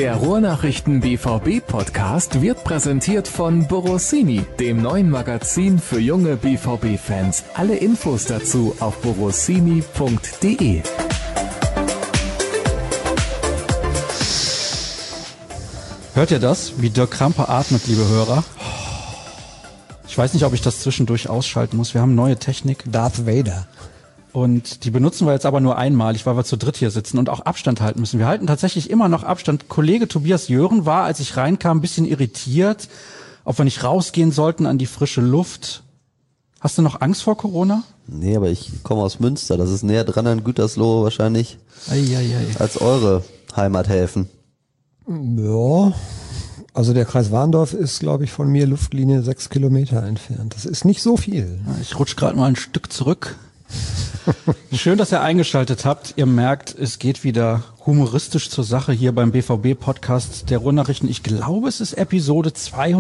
Der Ruhrnachrichten BVB Podcast wird präsentiert von Borossini, dem neuen Magazin für junge BVB-Fans. Alle Infos dazu auf borossini.de. Hört ihr das, wie Dirk Krampe atmet, liebe Hörer? Ich weiß nicht, ob ich das zwischendurch ausschalten muss. Wir haben neue Technik. Darth Vader. Und die benutzen wir jetzt aber nur einmalig, weil wir zu dritt hier sitzen und auch Abstand halten müssen. Wir halten tatsächlich immer noch Abstand. Kollege Tobias Jören war, als ich reinkam, ein bisschen irritiert, ob wir nicht rausgehen sollten an die frische Luft. Hast du noch Angst vor Corona? Nee, aber ich komme aus Münster. Das ist näher dran an Gütersloh wahrscheinlich als eure Heimathäfen. Ja, also der Kreis Warndorf ist, glaube ich, von mir Luftlinie 6 Kilometer entfernt. Das ist nicht so viel. Ich rutsche gerade mal ein Stück zurück. Schön, dass ihr eingeschaltet habt. Ihr merkt, es geht wieder humoristisch zur Sache hier beim BVB-Podcast der Ruhrnachrichten. Ich glaube, es ist Episode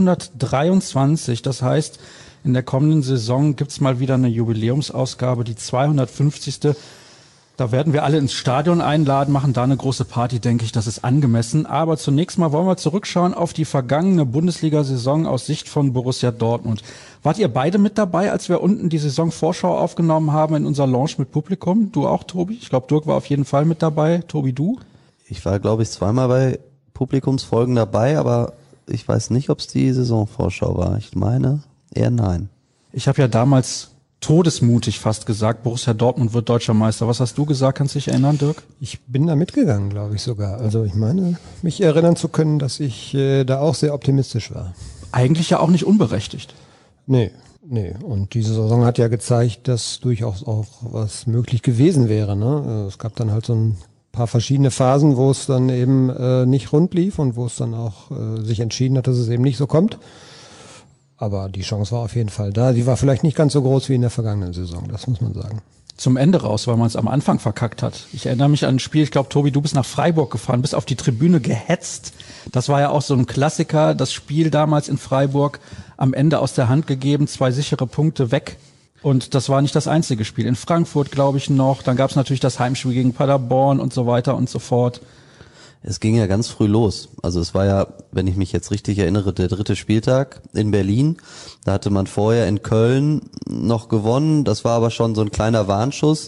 223. Das heißt, in der kommenden Saison gibt's mal wieder eine Jubiläumsausgabe, die 250. Da werden wir alle ins Stadion einladen, machen da eine große Party, denke ich, das ist angemessen. Aber zunächst mal wollen wir zurückschauen auf die vergangene Bundesliga-Saison aus Sicht von Borussia Dortmund. Wart ihr beide mit dabei, als wir unten die Saisonvorschau aufgenommen haben in unserer Lounge mit Publikum? Du auch, Tobi? Ich glaube, Dirk war auf jeden Fall mit dabei. Tobi, du? Ich war, glaube ich, zweimal bei Publikumsfolgen dabei, aber ich weiß nicht, ob es die Saisonvorschau war. Ich meine, eher nein. Ich habe ja damals todesmutig fast gesagt, Borussia Dortmund wird Deutscher Meister. Was hast du gesagt? Kannst du dich erinnern, Dirk? Ich bin da mitgegangen, glaube ich sogar. Also ich meine, mich erinnern zu können, dass ich da auch sehr optimistisch war. Eigentlich ja auch nicht unberechtigt. Nee. Und diese Saison hat ja gezeigt, dass durchaus auch was möglich gewesen wäre. Ne? Es gab dann halt so ein paar verschiedene Phasen, wo es dann eben nicht rund lief und wo es dann auch sich entschieden hat, dass es eben nicht so kommt. Aber die Chance war auf jeden Fall da. Sie war vielleicht nicht ganz so groß wie in der vergangenen Saison, das muss man sagen. Zum Ende raus, weil man es am Anfang verkackt hat. Ich erinnere mich an ein Spiel, ich glaube, Tobi, du bist nach Freiburg gefahren, bist auf die Tribüne gehetzt. Das war ja auch so ein Klassiker, das Spiel damals in Freiburg, am Ende aus der Hand gegeben, 2 sichere Punkte weg. Und das war nicht das einzige Spiel. In Frankfurt, glaube ich, noch. Dann gab es natürlich das Heimspiel gegen Paderborn und so weiter und so fort. Es ging ja ganz früh los. Also es war ja, wenn ich mich jetzt richtig erinnere, der 3. Spieltag in Berlin. Da hatte man vorher in Köln noch gewonnen. Das war aber schon so ein kleiner Warnschuss.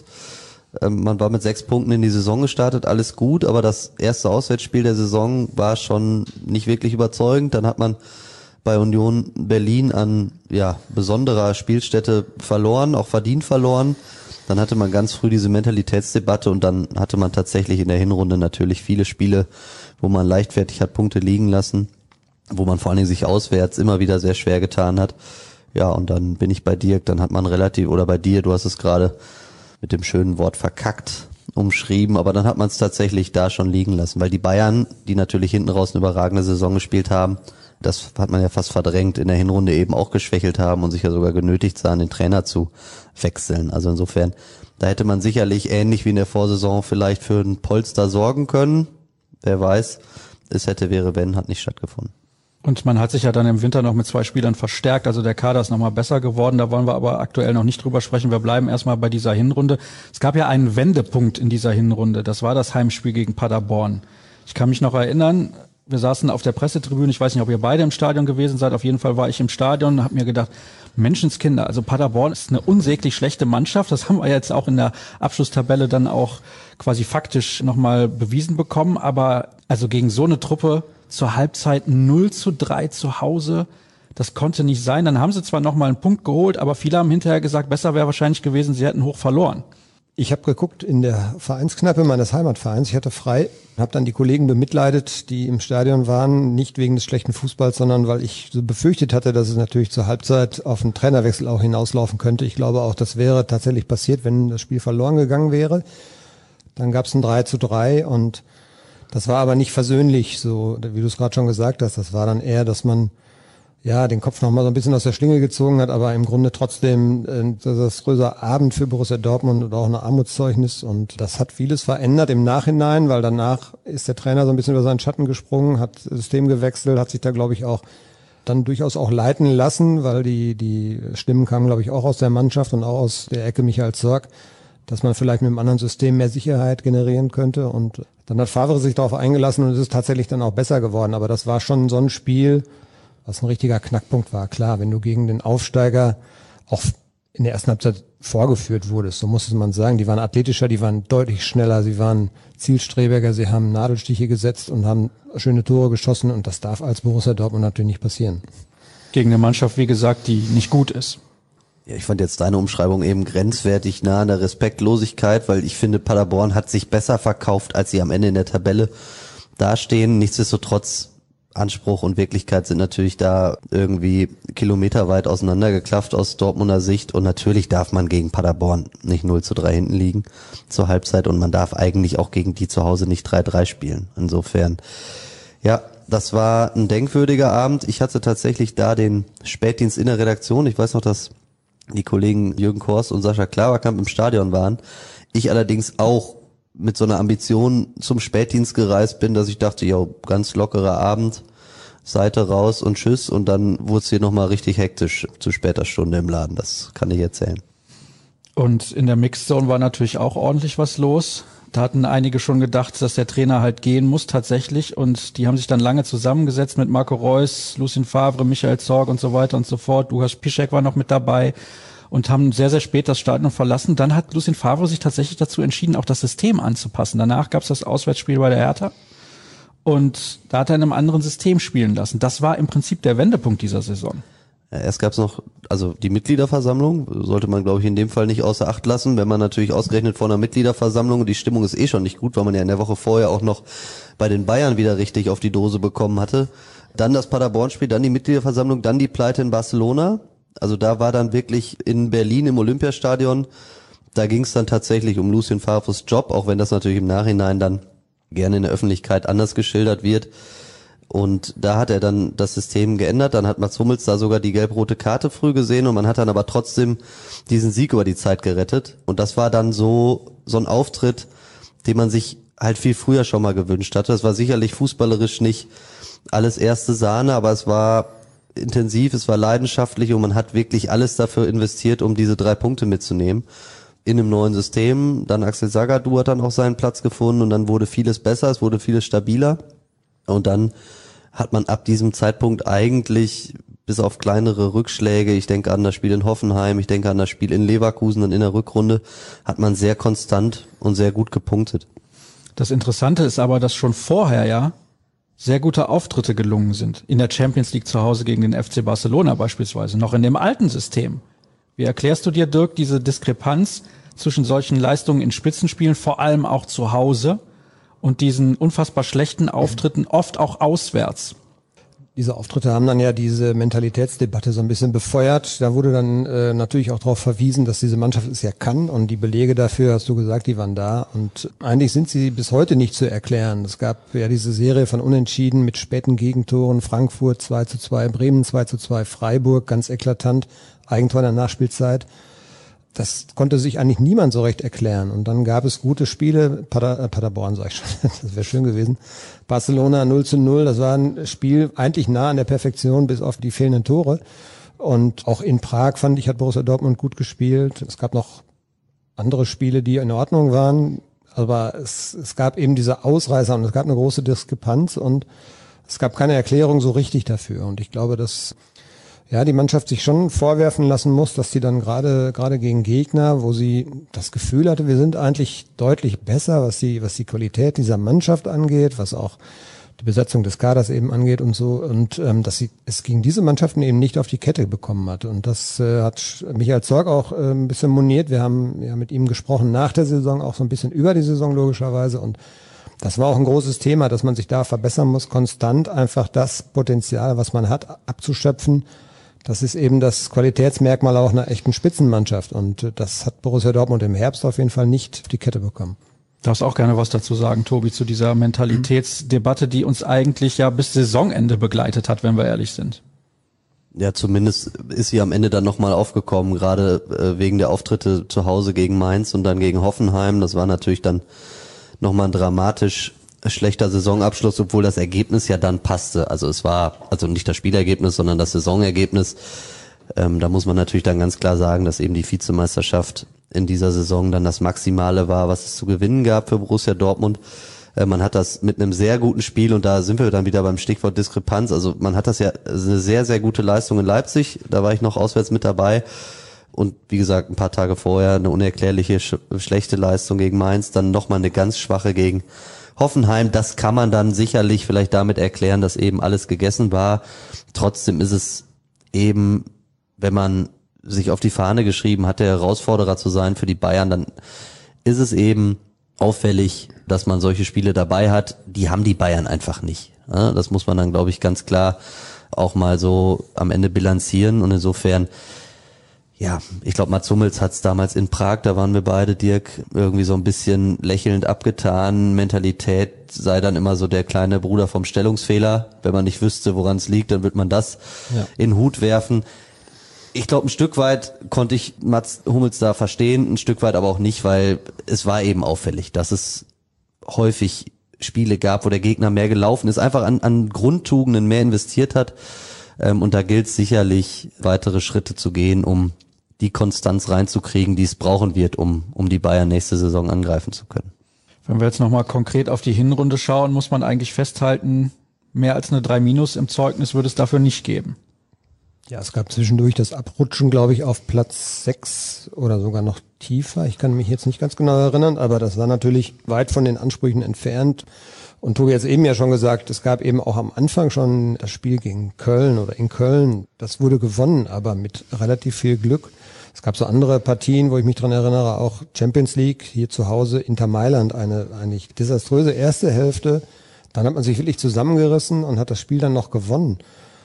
Man war mit 6 Punkten in die Saison gestartet, alles gut. Aber das erste Auswärtsspiel der Saison war schon nicht wirklich überzeugend. Dann hat man bei Union Berlin an besonderer Spielstätte verloren, auch verdient verloren. Dann hatte man ganz früh diese Mentalitätsdebatte und dann hatte man tatsächlich in der Hinrunde natürlich viele Spiele, wo man leichtfertig hat Punkte liegen lassen, wo man vor allen Dingen sich auswärts immer wieder sehr schwer getan hat. Ja, und dann bin ich bei Dirk, dann hat man bei dir, du hast es gerade mit dem schönen Wort verkackt umschrieben, aber dann hat man es tatsächlich da schon liegen lassen, weil die Bayern, die natürlich hinten raus eine überragende Saison gespielt haben, das hat man ja fast verdrängt, in der Hinrunde eben auch geschwächelt haben und sich ja sogar genötigt sahen, den Trainer zu wechseln. Also insofern, da hätte man sicherlich ähnlich wie in der Vorsaison vielleicht für ein Polster sorgen können. Wer weiß, es hätte, wäre, wenn, hat nicht stattgefunden. Und man hat sich ja dann im Winter noch mit 2 Spielern verstärkt, also der Kader ist nochmal besser geworden, da wollen wir aber aktuell noch nicht drüber sprechen, wir bleiben erstmal bei dieser Hinrunde. Es gab ja einen Wendepunkt in dieser Hinrunde, das war das Heimspiel gegen Paderborn. Ich kann mich noch erinnern, wir saßen auf der Pressetribüne, ich weiß nicht, ob ihr beide im Stadion gewesen seid, auf jeden Fall war ich im Stadion und habe mir gedacht, Menschenskinder, also Paderborn ist eine unsäglich schlechte Mannschaft, das haben wir jetzt auch in der Abschlusstabelle dann auch quasi faktisch nochmal bewiesen bekommen, aber also gegen so eine Truppe zur Halbzeit 0:3 zu Hause, das konnte nicht sein, dann haben sie zwar nochmal einen Punkt geholt, aber viele haben hinterher gesagt, besser wäre wahrscheinlich gewesen, sie hätten hoch verloren. Ich habe geguckt in der Vereinskneipe meines Heimatvereins. Ich hatte frei, habe dann die Kollegen bemitleidet, die im Stadion waren, nicht wegen des schlechten Fußballs, sondern weil ich so befürchtet hatte, dass es natürlich zur Halbzeit auf einen Trainerwechsel auch hinauslaufen könnte. Ich glaube auch, das wäre tatsächlich passiert, wenn das Spiel verloren gegangen wäre. Dann gab es ein 3:3 und das war aber nicht versöhnlich, so wie du es gerade schon gesagt hast. Das war dann eher, dass man den Kopf noch mal so ein bisschen aus der Schlinge gezogen hat, aber im Grunde trotzdem das größere Abend für Borussia Dortmund und auch ein Armutszeugnis und das hat vieles verändert im Nachhinein, weil danach ist der Trainer so ein bisschen über seinen Schatten gesprungen, hat System gewechselt, hat sich da glaube ich auch dann durchaus auch leiten lassen, weil die Stimmen kamen glaube ich auch aus der Mannschaft und auch aus der Ecke Michael Zorc, dass man vielleicht mit einem anderen System mehr Sicherheit generieren könnte und Dann hat Favre sich darauf eingelassen und es ist tatsächlich dann auch besser geworden. Aber das war schon so ein Spiel, was ein richtiger Knackpunkt war. Klar, wenn du gegen den Aufsteiger auch in der ersten Halbzeit vorgeführt wurdest, so muss man sagen, die waren athletischer, die waren deutlich schneller, sie waren zielstrebiger, sie haben Nadelstiche gesetzt und haben schöne Tore geschossen und das darf als Borussia Dortmund natürlich nicht passieren. Gegen eine Mannschaft, wie gesagt, die nicht gut ist. Ja, ich fand jetzt deine Umschreibung eben grenzwertig nah an der Respektlosigkeit, weil ich finde, Paderborn hat sich besser verkauft, als sie am Ende in der Tabelle dastehen. Nichtsdestotrotz, Anspruch und Wirklichkeit sind natürlich da irgendwie kilometerweit auseinandergeklafft aus Dortmunder Sicht und natürlich darf man gegen Paderborn nicht 0:3 hinten liegen zur Halbzeit und man darf eigentlich auch gegen die zu Hause nicht 3:3 spielen. Insofern, ja, das war ein denkwürdiger Abend. Ich hatte tatsächlich da den Spätdienst in der Redaktion. Ich weiß noch, dass die Kollegen Jürgen Kors und Sascha Klaverkamp im Stadion waren. Ich allerdings auch mit so einer Ambition zum Spätdienst gereist bin, dass ich dachte, ja, ganz lockerer Abend, Seite raus und tschüss. Und dann wurde es hier nochmal richtig hektisch zu später Stunde im Laden. Das kann ich erzählen. Und in der Mixzone war natürlich auch ordentlich was los. Da hatten einige schon gedacht, dass der Trainer halt gehen muss tatsächlich. Und die haben sich dann lange zusammengesetzt mit Marco Reus, Lucien Favre, Michael Zorc und so weiter und so fort. Lukas Piszczek war noch mit dabei und haben sehr, sehr spät das Stadion verlassen. Dann hat Lucien Favre sich tatsächlich dazu entschieden, auch das System anzupassen. Danach gab es das Auswärtsspiel bei der Hertha. Und da hat er in einem anderen System spielen lassen. Das war im Prinzip der Wendepunkt dieser Saison. Ja, erst gab es noch, also die Mitgliederversammlung, sollte man glaube ich in dem Fall nicht außer Acht lassen, wenn man natürlich ausgerechnet vor einer Mitgliederversammlung, und die Stimmung ist eh schon nicht gut, weil man ja in der Woche vorher auch noch bei den Bayern wieder richtig auf die Dose bekommen hatte. Dann das Paderborn-Spiel, dann die Mitgliederversammlung, dann die Pleite in Barcelona. Also da war dann wirklich in Berlin im Olympiastadion, da ging es dann tatsächlich um Lucien Favres Job, auch wenn das natürlich im Nachhinein dann gerne in der Öffentlichkeit anders geschildert wird. Und da hat er dann das System geändert, dann hat Mats Hummels da sogar die gelb-rote Karte früh gesehen und man hat dann aber trotzdem diesen Sieg über die Zeit gerettet. Und das war dann so ein Auftritt, den man sich halt viel früher schon mal gewünscht hatte. Das war sicherlich fußballerisch nicht alles erste Sahne, aber es war intensiv, es war leidenschaftlich und man hat wirklich alles dafür investiert, um diese 3 Punkte mitzunehmen. In einem neuen System, dann Axel Sagadou hat dann auch seinen Platz gefunden und dann wurde vieles besser, es wurde vieles stabiler. Und dann hat man ab diesem Zeitpunkt eigentlich, bis auf kleinere Rückschläge, ich denke an das Spiel in Hoffenheim, ich denke an das Spiel in Leverkusen und in der Rückrunde, hat man sehr konstant und sehr gut gepunktet. Das Interessante ist aber, dass schon vorher ja sehr gute Auftritte gelungen sind. In der Champions League zu Hause gegen den FC Barcelona beispielsweise, noch in dem alten System. Wie erklärst du dir, Dirk, diese Diskrepanz zwischen solchen Leistungen in Spitzenspielen, vor allem auch zu Hause, und diesen unfassbar schlechten Auftritten, oft auch auswärts? Diese Auftritte haben dann ja diese Mentalitätsdebatte so ein bisschen befeuert. Da wurde dann natürlich auch darauf verwiesen, dass diese Mannschaft es ja kann. Und die Belege dafür, hast du gesagt, die waren da. Und eigentlich sind sie bis heute nicht zu erklären. Es gab ja diese Serie von Unentschieden mit späten Gegentoren. Frankfurt 2:2, Bremen 2:2, Freiburg ganz eklatant, Eigentor in der Nachspielzeit. Das konnte sich eigentlich niemand so recht erklären. Und dann gab es gute Spiele, Paderborn sag ich schon, das wäre schön gewesen. Barcelona 0:0, das war ein Spiel eigentlich nah an der Perfektion, bis auf die fehlenden Tore. Und auch in Prag, fand ich, hat Borussia Dortmund gut gespielt. Es gab noch andere Spiele, die in Ordnung waren, aber es gab eben diese Ausreißer und es gab eine große Diskrepanz und es gab keine Erklärung so richtig dafür. Und ich glaube, dass ja, die Mannschaft sich schon vorwerfen lassen muss, dass sie dann gerade gegen Gegner, wo sie das Gefühl hatte, wir sind eigentlich deutlich besser, was die Qualität dieser Mannschaft angeht, was auch die Besetzung des Kaders eben angeht und so, und dass sie es gegen diese Mannschaften eben nicht auf die Kette bekommen hat. Und das hat Michael Zorc auch ein bisschen moniert. Wir haben ja mit ihm gesprochen nach der Saison, auch so ein bisschen über die Saison logischerweise, und das war auch ein großes Thema, dass man sich da verbessern muss, konstant einfach das Potenzial, was man hat, abzuschöpfen. Das ist eben das Qualitätsmerkmal auch einer echten Spitzenmannschaft. Und das hat Borussia Dortmund im Herbst auf jeden Fall nicht auf die Kette bekommen. Du darfst auch gerne was dazu sagen, Tobi, zu dieser Mentalitätsdebatte, die uns eigentlich ja bis Saisonende begleitet hat, wenn wir ehrlich sind. Ja, zumindest ist sie am Ende dann nochmal aufgekommen, gerade wegen der Auftritte zu Hause gegen Mainz und dann gegen Hoffenheim. Das war natürlich dann nochmal ein dramatisch schlechter Saisonabschluss, obwohl das Ergebnis ja dann passte. Also es war also nicht das Spielergebnis, sondern das Saisonergebnis. Da muss man natürlich dann ganz klar sagen, dass eben die Vizemeisterschaft in dieser Saison dann das Maximale war, was es zu gewinnen gab für Borussia Dortmund. Man hat das mit einem sehr guten Spiel, und da sind wir dann wieder beim Stichwort Diskrepanz, also man hat das ja eine sehr, sehr gute Leistung in Leipzig, da war ich noch auswärts mit dabei, und wie gesagt, ein paar Tage vorher eine unerklärliche schlechte Leistung gegen Mainz, dann nochmal eine ganz schwache gegen Hoffenheim. Das kann man dann sicherlich vielleicht damit erklären, dass eben alles gegessen war. Trotzdem ist es eben, wenn man sich auf die Fahne geschrieben hat, der Herausforderer zu sein für die Bayern, dann ist es eben auffällig, dass man solche Spiele dabei hat. Die haben die Bayern einfach nicht. Ja, das muss man dann, glaube ich, ganz klar auch mal so am Ende bilanzieren, und insofern, ja, ich glaube, Mats Hummels hat es damals in Prag, da waren wir beide, Dirk, irgendwie so ein bisschen lächelnd abgetan. Mentalität sei dann immer so der kleine Bruder vom Stellungsfehler. Wenn man nicht wüsste, woran es liegt, dann wird man das in den Hut werfen. Ich glaube, ein Stück weit konnte ich Mats Hummels da verstehen, ein Stück weit aber auch nicht, weil es war eben auffällig, dass es häufig Spiele gab, wo der Gegner mehr gelaufen ist, einfach an Grundtugenden mehr investiert hat. Und da gilt es sicherlich, weitere Schritte zu gehen, um die Konstanz reinzukriegen, die es brauchen wird, um die Bayern nächste Saison angreifen zu können. Wenn wir jetzt nochmal konkret auf die Hinrunde schauen, muss man eigentlich festhalten, mehr als eine 3- im Zeugnis würde es dafür nicht geben. Ja, es gab zwischendurch das Abrutschen, glaube ich, auf Platz 6 oder sogar noch tiefer. Ich kann mich jetzt nicht ganz genau erinnern, aber das war natürlich weit von den Ansprüchen entfernt. Und Tobi hat es eben ja schon gesagt, es gab eben auch am Anfang schon das Spiel gegen Köln oder in Köln. Das wurde gewonnen, aber mit relativ viel Glück. Es gab so andere Partien, wo ich mich dran erinnere, auch Champions League, hier zu Hause Inter Mailand, eine eigentlich desaströse erste Hälfte. Dann hat man sich wirklich zusammengerissen und hat das Spiel dann noch gewonnen.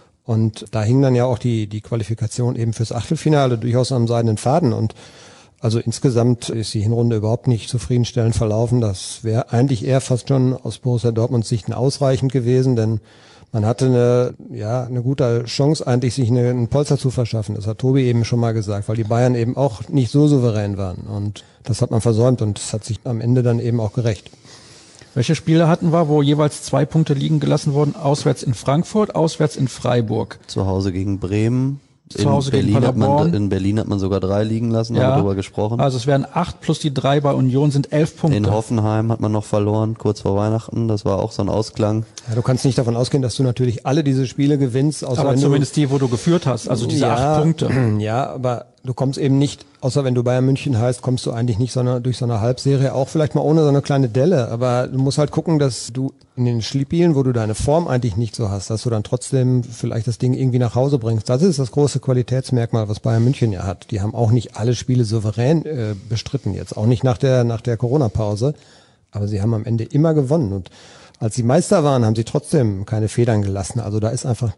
Und da hing dann ja auch die Qualifikation eben fürs Achtelfinale durchaus am seidenen Faden. Und also insgesamt ist die Hinrunde überhaupt nicht zufriedenstellend verlaufen. Das wäre eigentlich eher fast schon aus Borussia Dortmunds Sicht ausreichend gewesen, denn man hatte eine gute Chance eigentlich, sich einen Polster zu verschaffen. Das hat Tobi eben schon mal gesagt, weil die Bayern eben auch nicht so souverän waren. Und das hat man versäumt, und das hat sich am Ende dann eben auch gerecht. Welche Spiele hatten wir, wo jeweils 2 Punkte liegen gelassen wurden? Auswärts in Frankfurt, auswärts in Freiburg. Zu Hause gegen Bremen. Zu Hause gegen Paderborn. In Berlin hat man sogar 3 liegen lassen, haben wir darüber gesprochen. Also es wären 8 plus die 3 bei Union sind 11 Punkte. In Hoffenheim hat man noch verloren, kurz vor Weihnachten. Das war auch so ein Ausklang. Ja, du kannst nicht davon ausgehen, dass du natürlich alle diese Spiele gewinnst. Aber zumindest die, wo du geführt hast, also diese 8 Punkte. Ja, aber du kommst eben nicht, außer wenn du Bayern München heißt, kommst du eigentlich nicht durch so eine Halbserie, auch vielleicht mal ohne so eine kleine Delle. Aber du musst halt gucken, dass du in den Spielen, wo du deine Form eigentlich nicht so hast, dass du dann trotzdem vielleicht das Ding irgendwie nach Hause bringst. Das ist das große Qualitätsmerkmal, was Bayern München ja hat. Die haben auch nicht alle Spiele souverän bestritten jetzt, auch nicht nach der Corona-Pause. Aber sie haben am Ende immer gewonnen. Und als sie Meister waren, haben sie trotzdem keine Federn gelassen. Also da ist einfach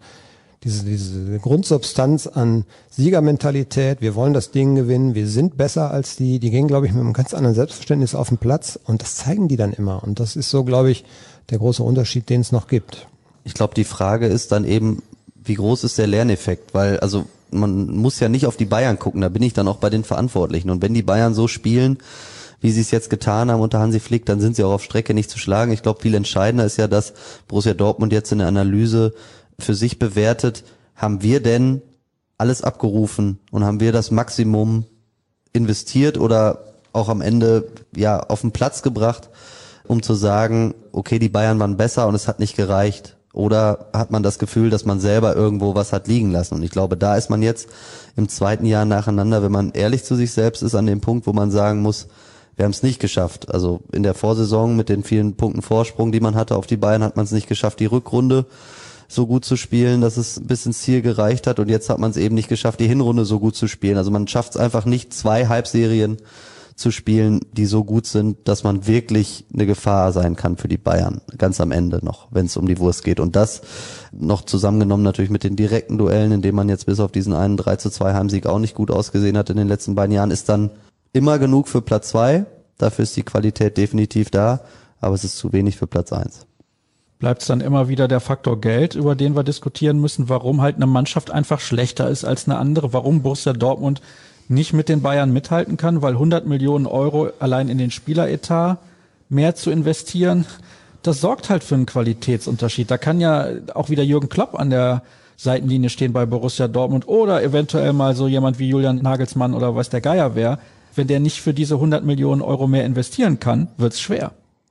diese Grundsubstanz an Siegermentalität, wir wollen das Ding gewinnen, wir sind besser als die gehen, glaube ich, mit einem ganz anderen Selbstverständnis auf den Platz, und das zeigen die dann immer, und das ist so, glaube ich, der große Unterschied, den es noch gibt. Ich glaube, die Frage ist dann eben, wie groß ist der Lerneffekt, weil also man muss ja nicht auf die Bayern gucken, da bin ich dann auch bei den Verantwortlichen, und wenn die Bayern so spielen, wie sie es jetzt getan haben unter Hansi Flick, dann sind sie auch auf Strecke nicht zu schlagen. Ich glaube, viel entscheidender ist ja, dass Borussia Dortmund jetzt in der Analyse für sich bewertet, haben wir denn alles abgerufen und haben wir das Maximum investiert oder auch am Ende auf den Platz gebracht, um zu sagen, okay, die Bayern waren besser und es hat nicht gereicht, oder hat man das Gefühl, dass man selber irgendwo was hat liegen lassen? Und ich glaube, da ist man jetzt im 2. Jahr nacheinander, wenn man ehrlich zu sich selbst ist, an dem Punkt, wo man sagen muss, wir haben es nicht geschafft. Also in der Vorsaison mit den vielen Punkten Vorsprung, die man hatte auf die Bayern, hat man es nicht geschafft, die Rückrunde so gut zu spielen, dass es bis ins Ziel gereicht hat, und jetzt hat man es eben nicht geschafft, die Hinrunde so gut zu spielen. Also man schafft es einfach nicht, 2 Halbserien zu spielen, die so gut sind, dass man wirklich eine Gefahr sein kann für die Bayern, ganz am Ende noch, wenn es um die Wurst geht. Und das noch zusammengenommen natürlich mit den direkten Duellen, in denen man jetzt bis auf diesen einen 3:2 Heimsieg auch nicht gut ausgesehen hat in den letzten beiden Jahren, ist dann immer genug für Platz 2. Dafür ist die Qualität definitiv da, aber es ist zu wenig für Platz 1. Bleibt es dann immer wieder der Faktor Geld, über den wir diskutieren müssen, warum halt eine Mannschaft einfach schlechter ist als eine andere, warum Borussia Dortmund nicht mit den Bayern mithalten kann, weil 100 Millionen Euro allein in den Spieleretat mehr zu investieren, das sorgt halt für einen Qualitätsunterschied. Da kann ja auch wieder Jürgen Klopp an der Seitenlinie stehen bei Borussia Dortmund oder eventuell mal so jemand wie Julian Nagelsmann oder was der Geier wäre. Wenn der nicht für diese 100 Millionen Euro mehr investieren kann, wird's schwer.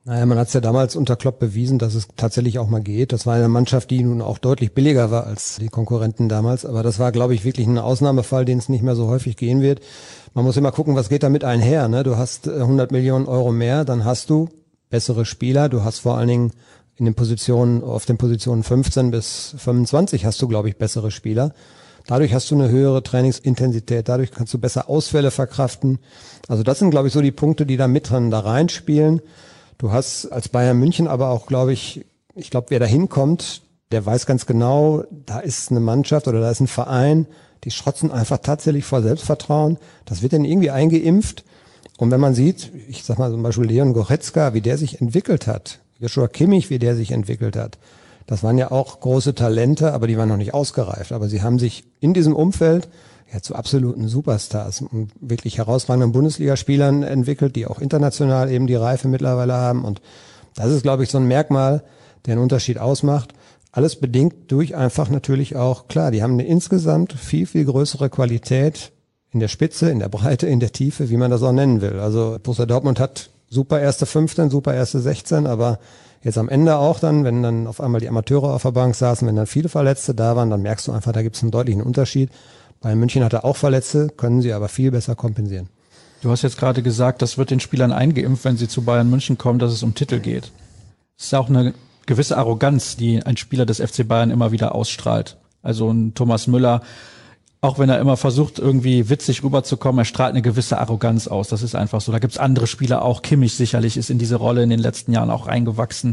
Naja, man hat es ja damals unter Klopp bewiesen, dass es tatsächlich auch mal geht. Das war eine Mannschaft, die nun auch deutlich billiger war als die Konkurrenten damals. Aber das war, glaube ich, wirklich ein Ausnahmefall, den es nicht mehr so häufig gehen wird. Man muss immer gucken, was geht damit einher. Ne? Du hast 100 Millionen Euro mehr, dann hast du bessere Spieler. Du hast vor allen Dingen in den Positionen, auf den Positionen 15 bis 25 hast du, glaube ich, bessere Spieler. Dadurch hast du eine höhere Trainingsintensität, dadurch kannst du besser Ausfälle verkraften. Also das sind, glaube ich, so die Punkte, die da mit dran da reinspielen. Du hast als Bayern München aber auch, glaube ich glaube, wer da hinkommt, der weiß ganz genau, da ist eine Mannschaft oder da ist ein Verein, die schrotzen einfach tatsächlich vor Selbstvertrauen. Das wird dann irgendwie eingeimpft. Und wenn man sieht, ich sag mal zum Beispiel Leon Goretzka, wie der sich entwickelt hat, Joshua Kimmich, wie der sich entwickelt hat, das waren ja auch große Talente, aber die waren noch nicht ausgereift. Aber sie haben sich in diesem Umfeld ja zu absoluten Superstars und wirklich herausragenden Bundesligaspielern entwickelt, die auch international eben die Reife mittlerweile haben. Und das ist, glaube ich, so ein Merkmal, der einen Unterschied ausmacht. Alles bedingt durch einfach natürlich auch, klar, die haben eine insgesamt viel, viel größere Qualität in der Spitze, in der Breite, in der Tiefe, wie man das auch nennen will. Also Borussia Dortmund hat super erste 15, super erste 16, aber jetzt am Ende auch dann, wenn dann auf einmal die Amateure auf der Bank saßen, wenn dann viele Verletzte da waren, dann merkst du einfach, da gibt es einen deutlichen Unterschied. Bayern München hatte auch Verletzte, können sie aber viel besser kompensieren. Du hast jetzt gerade gesagt, das wird den Spielern eingeimpft, wenn sie zu Bayern München kommen, dass es um Titel geht. Das ist ja auch eine gewisse Arroganz, die ein Spieler des FC Bayern immer wieder ausstrahlt. Also ein Thomas Müller, auch wenn er immer versucht, irgendwie witzig rüberzukommen, er strahlt eine gewisse Arroganz aus. Das ist einfach so. Da gibt's andere Spieler auch. Kimmich sicherlich ist in diese Rolle in den letzten Jahren auch reingewachsen.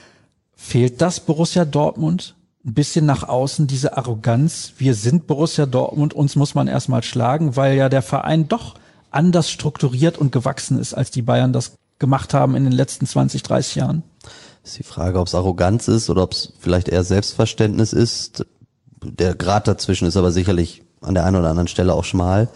Fehlt das Borussia Dortmund? Ein bisschen nach außen diese Arroganz. Wir sind Borussia Dortmund, uns muss man erstmal schlagen, weil ja der Verein doch anders strukturiert und gewachsen ist, als die Bayern das gemacht haben in den letzten 20, 30 Jahren. Ist die Frage, ob es Arroganz ist oder ob es vielleicht eher Selbstverständnis ist. Der Grad dazwischen ist aber sicherlich an der einen oder anderen Stelle auch schmal.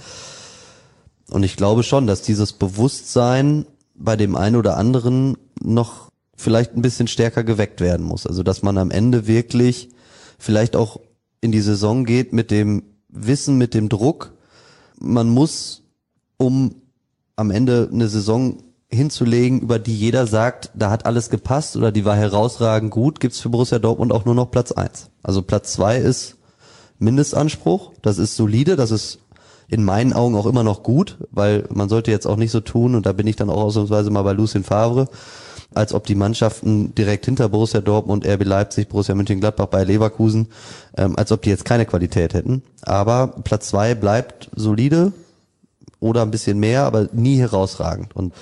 Und ich glaube schon, dass dieses Bewusstsein bei dem einen oder anderen noch vielleicht ein bisschen stärker geweckt werden muss. Also dass man am Ende wirklich vielleicht auch in die Saison geht mit dem Wissen, mit dem Druck. Man muss, um am Ende eine Saison hinzulegen, über die jeder sagt, da hat alles gepasst oder die war herausragend gut, gibt's für Borussia Dortmund auch nur noch Platz 1. Also Platz 2 ist Mindestanspruch, das ist solide, das ist in meinen Augen auch immer noch gut, weil man sollte jetzt auch nicht so tun, und da bin ich dann auch ausnahmsweise mal bei Lucien Favre, als ob die Mannschaften direkt hinter Borussia Dortmund, RB Leipzig, Borussia Mönchengladbach, Bayer Leverkusen, als ob die jetzt keine Qualität hätten. Aber Platz 2 bleibt solide oder ein bisschen mehr, aber nie herausragend. Und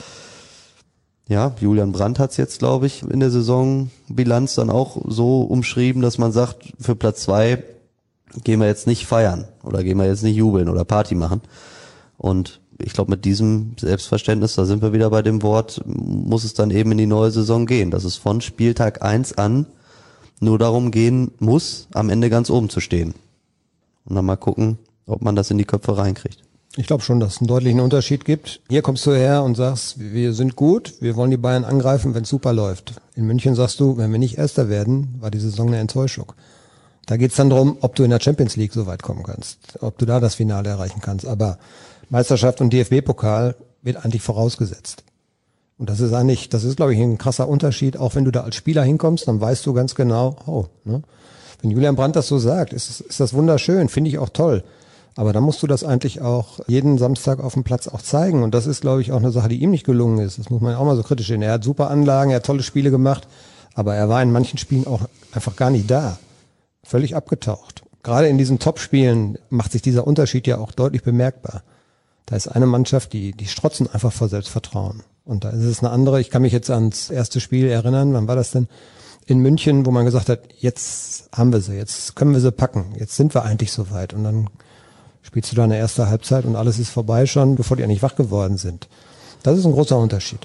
ja, Julian Brandt hat's jetzt, glaube ich, in der Saisonbilanz dann auch so umschrieben, dass man sagt, für Platz 2 gehen wir jetzt nicht feiern oder gehen wir jetzt nicht jubeln oder Party machen. Und ich glaube, mit diesem Selbstverständnis, da sind wir wieder bei dem Wort, muss es dann eben in die neue Saison gehen, dass es von Spieltag 1 an nur darum gehen muss, am Ende ganz oben zu stehen. Und dann mal gucken, ob man das in die Köpfe reinkriegt. Ich glaube schon, dass es einen deutlichen Unterschied gibt. Hier kommst du her und sagst, wir sind gut, wir wollen die Bayern angreifen, wenn es super läuft. In München sagst du, wenn wir nicht Erster werden, war die Saison eine Enttäuschung. Da geht's dann darum, ob du in der Champions League so weit kommen kannst, ob du da das Finale erreichen kannst. Aber Meisterschaft und DFB-Pokal wird eigentlich vorausgesetzt. Und das ist, glaube ich, ein krasser Unterschied. Auch wenn du da als Spieler hinkommst, dann weißt du ganz genau, wenn Julian Brandt das so sagt, ist das wunderschön, finde ich auch toll. Aber dann musst du das eigentlich auch jeden Samstag auf dem Platz auch zeigen. Und das ist, glaube ich, auch eine Sache, die ihm nicht gelungen ist. Das muss man auch mal so kritisch sehen. Er hat super Anlagen, er hat tolle Spiele gemacht, aber er war in manchen Spielen auch einfach gar nicht da. Völlig abgetaucht. Gerade in diesen Top-Spielen macht sich dieser Unterschied ja auch deutlich bemerkbar. Da ist eine Mannschaft, die strotzen einfach vor Selbstvertrauen. Und da ist es eine andere. Ich kann mich jetzt ans erste Spiel erinnern. Wann war das denn? In München, wo man gesagt hat, jetzt haben wir sie, jetzt können wir sie packen. Jetzt sind wir eigentlich soweit. Und dann spielst du da eine erste Halbzeit und alles ist vorbei schon, bevor die eigentlich wach geworden sind. Das ist ein großer Unterschied.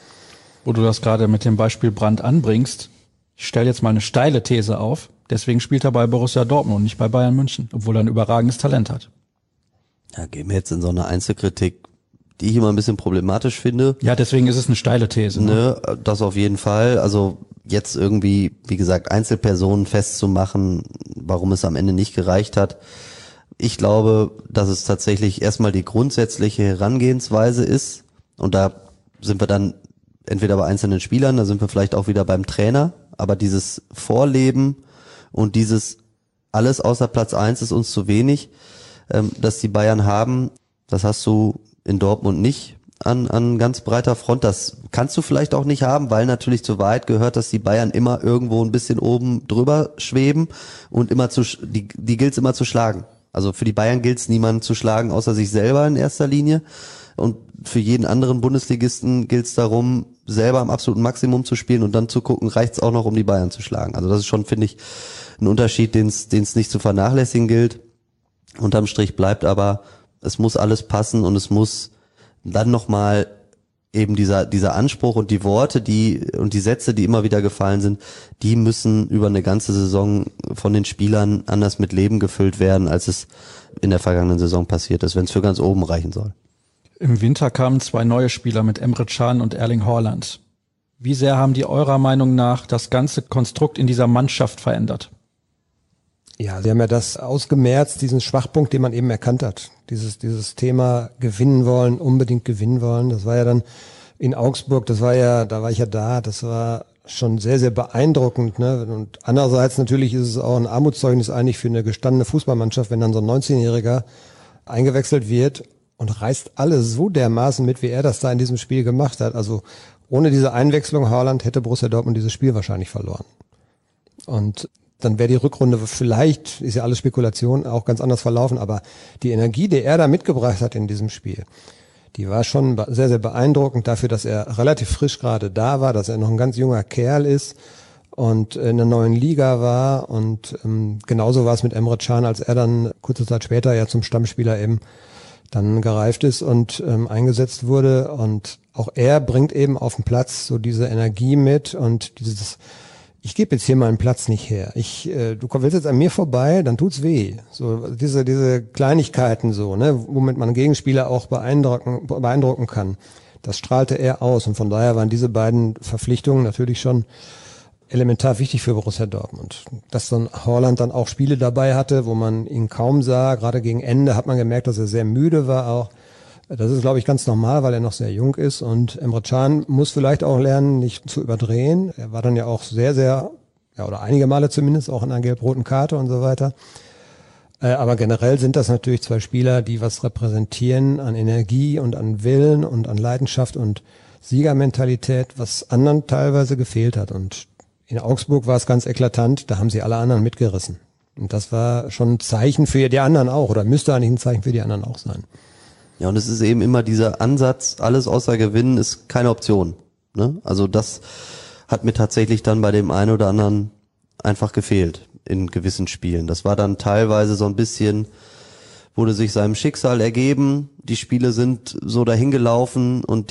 Wo du das gerade mit dem Beispiel Brandt anbringst, ich stelle jetzt mal eine steile These auf. Deswegen spielt er bei Borussia Dortmund und nicht bei Bayern München, obwohl er ein überragendes Talent hat. Ja, gehen wir jetzt in so eine Einzelkritik, die ich immer ein bisschen problematisch finde. Ja, deswegen ist es eine steile These. Ne, das auf jeden Fall. Also jetzt irgendwie, wie gesagt, Einzelpersonen festzumachen, warum es am Ende nicht gereicht hat. Ich glaube, dass es tatsächlich erstmal die grundsätzliche Herangehensweise ist. Und da sind wir dann entweder bei einzelnen Spielern, da sind wir vielleicht auch wieder beim Trainer, aber dieses Vorleben und dieses alles außer Platz 1 ist uns zu wenig, dass die Bayern haben, das hast du in Dortmund nicht an ganz breiter Front. Das kannst du vielleicht auch nicht haben, weil natürlich zur Wahrheit gehört, dass die Bayern immer irgendwo ein bisschen oben drüber schweben und immer die gilt's immer zu schlagen. Also für die Bayern gilt's niemanden zu schlagen, außer sich selber in erster Linie. Und für jeden anderen Bundesligisten gilt's darum, selber am absoluten Maximum zu spielen und dann zu gucken, reicht's auch noch, um die Bayern zu schlagen. Also das ist schon, finde ich, ein Unterschied, den es nicht zu vernachlässigen gilt. Unterm Strich bleibt aber, es muss alles passen und es muss dann nochmal eben dieser Anspruch und die Worte, die Sätze, die immer wieder gefallen sind, die müssen über eine ganze Saison von den Spielern anders mit Leben gefüllt werden, als es in der vergangenen Saison passiert ist, wenn es für ganz oben reichen soll. Im Winter kamen 2 neue Spieler mit Emre Can und Erling Haaland. Wie sehr haben die eurer Meinung nach das ganze Konstrukt in dieser Mannschaft verändert? Ja, sie haben ja das ausgemerzt, diesen Schwachpunkt, den man eben erkannt hat. Dieses Thema gewinnen wollen, unbedingt gewinnen wollen. Das war ja dann in Augsburg, da war ich ja da, das war schon sehr, sehr beeindruckend, ne? Und andererseits natürlich ist es auch ein Armutszeugnis eigentlich für eine gestandene Fußballmannschaft, wenn dann so ein 19-Jähriger eingewechselt wird und reißt alles so dermaßen mit, wie er das da in diesem Spiel gemacht hat. Also ohne diese Einwechslung Haaland hätte Borussia Dortmund dieses Spiel wahrscheinlich verloren. Und dann wäre die Rückrunde vielleicht, ist ja alles Spekulation, auch ganz anders verlaufen. Aber die Energie, die er da mitgebracht hat in diesem Spiel, die war schon sehr, sehr beeindruckend dafür, dass er relativ frisch gerade da war, dass er noch ein ganz junger Kerl ist und in einer neuen Liga war. Und genauso war es mit Emre Can, als er dann kurze Zeit später ja zum Stammspieler eben dann gereift ist und eingesetzt wurde. Und auch er bringt eben auf den Platz so diese Energie mit und dieses, ich gebe jetzt hier meinen Platz nicht her. Du willst jetzt an mir vorbei, dann tut's weh. So diese Kleinigkeiten so, ne, womit man Gegenspieler auch beeindrucken kann. Das strahlte er aus und von daher waren diese beiden Verpflichtungen natürlich schon elementar wichtig für Borussia Dortmund. Dass dann Haaland dann auch Spiele dabei hatte, wo man ihn kaum sah, gerade gegen Ende hat man gemerkt, dass er sehr müde war auch. Das ist, glaube ich, ganz normal, weil er noch sehr jung ist und Emre Can muss vielleicht auch lernen, nicht zu überdrehen. Er war dann ja auch sehr, sehr, ja, oder einige Male zumindest auch in einer gelb-roten Karte und so weiter. Aber generell sind das natürlich 2 Spieler, die was repräsentieren an Energie und an Willen und an Leidenschaft und Siegermentalität, was anderen teilweise gefehlt hat. Und in Augsburg war es ganz eklatant, da haben sie alle anderen mitgerissen. Und das war schon ein Zeichen für die anderen auch, oder müsste eigentlich ein Zeichen für die anderen auch sein. Ja, und es ist eben immer dieser Ansatz, alles außer Gewinnen ist keine Option. Ne? Also das hat mir tatsächlich dann bei dem einen oder anderen einfach gefehlt in gewissen Spielen. Das war dann teilweise so ein bisschen, wurde sich seinem Schicksal ergeben, die Spiele sind so dahingelaufen und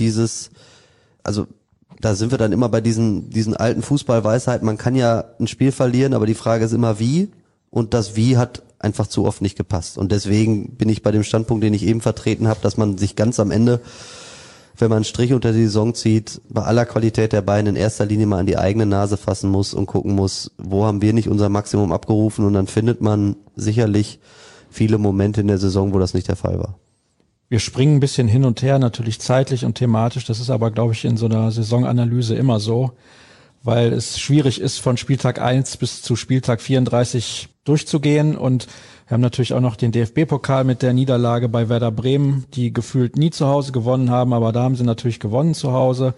also da sind wir dann immer bei diesen alten Fußballweisheiten, man kann ja ein Spiel verlieren, aber die Frage ist immer wie, und das Wie hat einfach zu oft nicht gepasst. Und deswegen bin ich bei dem Standpunkt, den ich eben vertreten habe, dass man sich ganz am Ende, wenn man einen Strich unter die Saison zieht, bei aller Qualität der beiden in erster Linie mal an die eigene Nase fassen muss und gucken muss, wo haben wir nicht unser Maximum abgerufen, und dann findet man sicherlich viele Momente in der Saison, wo das nicht der Fall war. Wir springen ein bisschen hin und her, natürlich zeitlich und thematisch. Das ist aber, glaube ich, in so einer Saisonanalyse immer so, weil es schwierig ist, von Spieltag 1 bis zu Spieltag 34 durchzugehen. Und wir haben natürlich auch noch den DFB-Pokal mit der Niederlage bei Werder Bremen, die gefühlt nie zu Hause gewonnen haben, aber da haben sie natürlich gewonnen zu Hause.